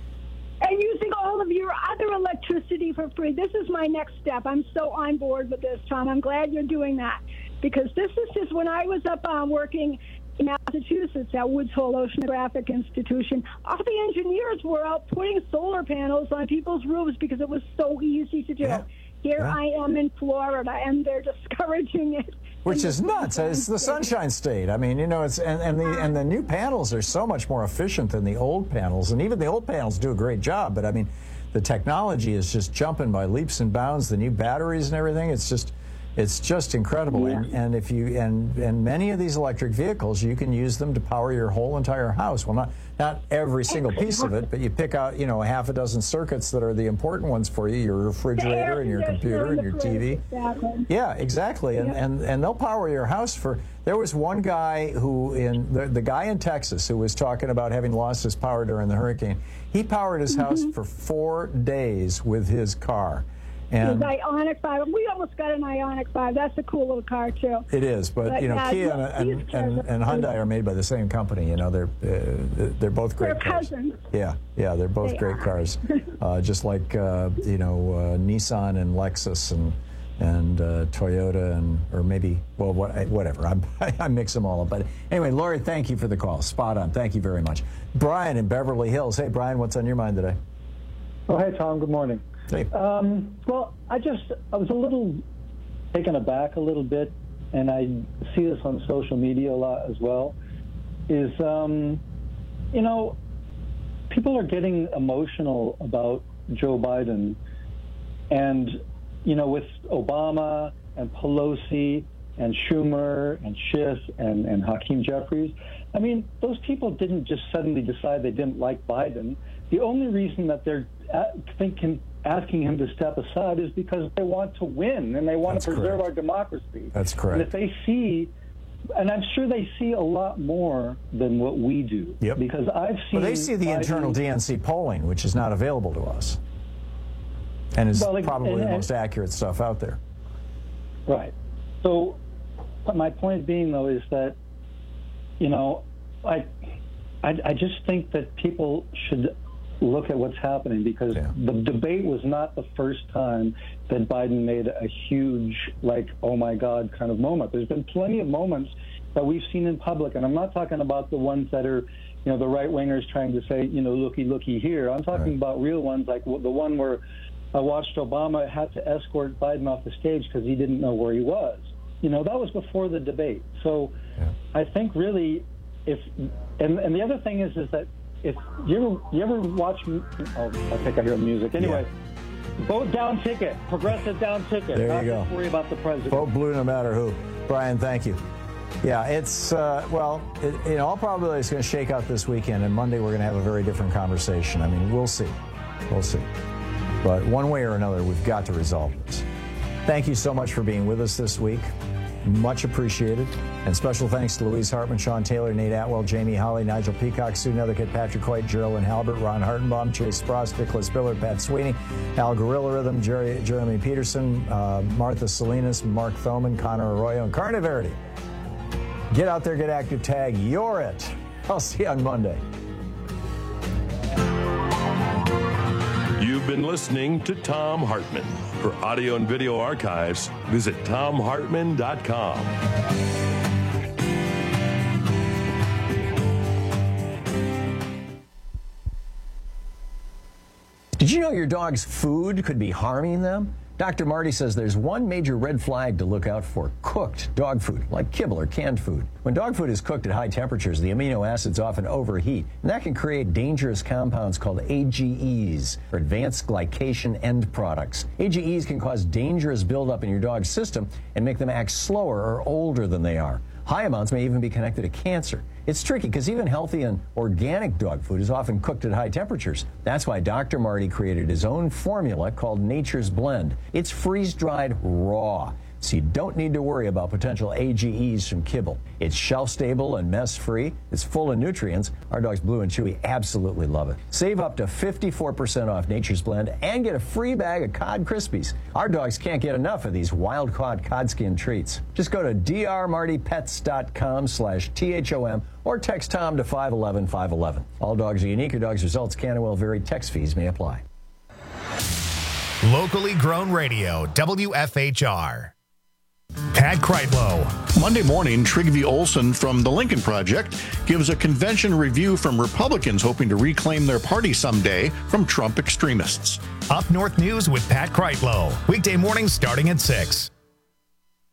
And using all of your other electricity for free. This is my next step. I'm so on board with this, Tom. I'm glad you're doing that, because this is just when I was up um, working in Massachusetts at Woods Hole Oceanographic Institution, all the engineers were out putting solar panels on people's roofs because it was so easy to do. Yeah. Here Yeah. I am in Florida, and they're discouraging it. Which is nuts. It's the Sunshine State. I mean, you know, it's and, and the and the new panels are so much more efficient than the old panels, and even the old panels do a great job. But I mean, the technology is just jumping by leaps and bounds. The new batteries and everything. It's just, It's just incredible. Yeah. And, and if you and and many of these electric vehicles, you can use them to power your whole entire house. Well, not not every single piece of it, but you pick out, you know, a half a dozen circuits that are the important ones for you, your refrigerator and your computer and your T V. Exactly. Yeah, exactly. And, Yeah. and and they'll power your house for. There was one guy who in the, the guy in Texas who was talking about having lost his power during the hurricane. He powered his house Mm-hmm. for four days with his car. And the Ioniq five. We almost got an Ioniq five. That's a cool little car too. it is, but, But, you know, yeah, Kia yeah, and, these and, cars and, are and Hyundai are made by the same company. You know, they're uh, they're both great They're cars. cousins. Yeah, yeah, they're both They great are. cars. Uh, just like uh, you know, uh, Nissan and Lexus and and uh, Toyota and or maybe well, what, whatever. I'm, I mix them all up. But anyway, Lori, thank you for the call. Spot on. Thank you very much. Brian in Beverly Hills. Hey, Brian, what's on your mind today? Oh, hey, Tom. Good morning. Hey. Um, well, I just, I was a little taken aback a little bit, and I see this on social media a lot as well, is, um, you know, people are getting emotional about Joe Biden. And, you know, with Obama and Pelosi and Schumer and Schiff and, and Hakeem Jeffries, I mean, those people didn't just suddenly decide they didn't like Biden. The only reason that they're thinking, asking him to step aside is because they want to win and they want That's to preserve correct. our democracy. That's correct. And if they see, and I'm sure they see a lot more than what we do. Yep. Because I've seen. Well, they see the Biden- internal D N C polling, which is not available to us, and is Well, like, probably and- the and- most accurate stuff out there. Right. So, but my point being, though, is that, you know, I, I, I just think that people should look at what's happening, because the debate was not the first time that Biden made a huge, like, oh my God kind of moment. There's been plenty of moments that we've seen in public, and I'm not talking about the ones that are, you know, the right wingers trying to say, you know, looky, looky here. I'm talking about real ones, like the one where I watched Obama had to escort Biden off the stage because he didn't know where he was. You know, that was before the debate. So I think really, if and and the other thing is is that if you ever you ever watch, oh, I think I hear the music. Anyway, vote down ticket, progressive down ticket. There not you go. just worry about the president. Vote blue no matter who. Brian, thank you. Yeah, it's, uh, well, it, in all probability, it's going to shake out this weekend, and Monday we're going to have a very different conversation. I mean, we'll see. We'll see. But one way or another, we've got to resolve this. Thank you so much for being with us this week. Much appreciated. And special thanks to Louise Hartman, Sean Taylor, Nate Atwell, Jamie Holly, Nigel Peacock, Sue Nethercutt, Patrick Hoyt, Geraldine Halbert, Ron Hartenbaum, Chase Frost, Nicholas Billard, Pat Sweeney, Al Gorilla Rhythm, Jerry, Jeremy Peterson, uh, Martha Salinas, Mark Thoman, Connor Arroyo, and Carne Verdi. Get out there, get active, tag, you're it. I'll see you on Monday. You've been listening to Tom Hartman. For audio and video archives, visit tom hartman dot com. Did you know your dog's food could be harming them? Doctor Marty says there's one major red flag to look out for: cooked dog food, like kibble or canned food. When dog food is cooked at high temperatures, the amino acids often overheat, and that can create dangerous compounds called A G Es, or advanced glycation end products. A G Es can cause dangerous buildup in your dog's system and make them act slower or older than they are. High amounts may even be connected to cancer. It's tricky because even healthy and organic dog food is often cooked at high temperatures. That's why Doctor Marty created his own formula called Nature's Blend. It's freeze-dried raw, so you don't need to worry about potential A G Es from kibble. It's shelf-stable and mess-free. It's full of nutrients. Our dogs Blue and Chewy absolutely love it. Save up to fifty-four percent off Nature's Blend and get a free bag of Cod Krispies. Our dogs can't get enough of these wild-caught cod skin treats. Just go to d r marty pets dot com slash T H O M or text Tom to five one one five one one. All dogs are unique. Your dog's results can and will vary. Text fees may apply. Locally grown radio, W F H R. Pat Kreitlow. Monday morning, Trygve Olsen from the Lincoln Project gives a convention review from Republicans hoping to reclaim their party someday from Trump extremists. Up North News with Pat Kreitlow. Weekday mornings starting at six.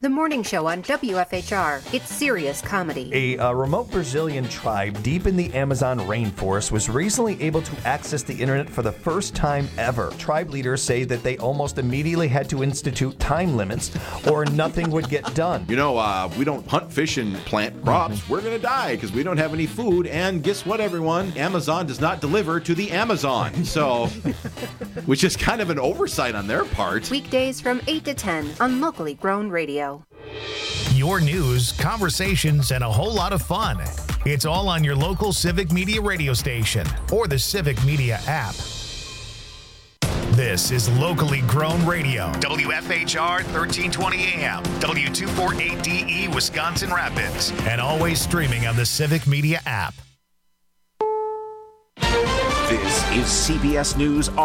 The morning show on W F H R. It's serious comedy. A uh, remote Brazilian tribe deep in the Amazon rainforest was recently able to access the internet for the first time ever. Tribe leaders say that they almost immediately had to institute time limits or nothing would get done. You know, uh, we don't hunt, fish, and plant crops. Mm-hmm. We're going to die because we don't have any food. And guess what, everyone? Amazon does not deliver to the Amazon. So, which is kind of an oversight on their part. Weekdays from eight to ten on Locally Grown Radio. Your news, conversations, and a whole lot of fun. It's all on your local Civic Media radio station or the Civic Media app. This is Locally Grown Radio, W F H R thirteen twenty A M, W two forty-eight D E, Wisconsin Rapids, and always streaming on the Civic Media app. This is C B S News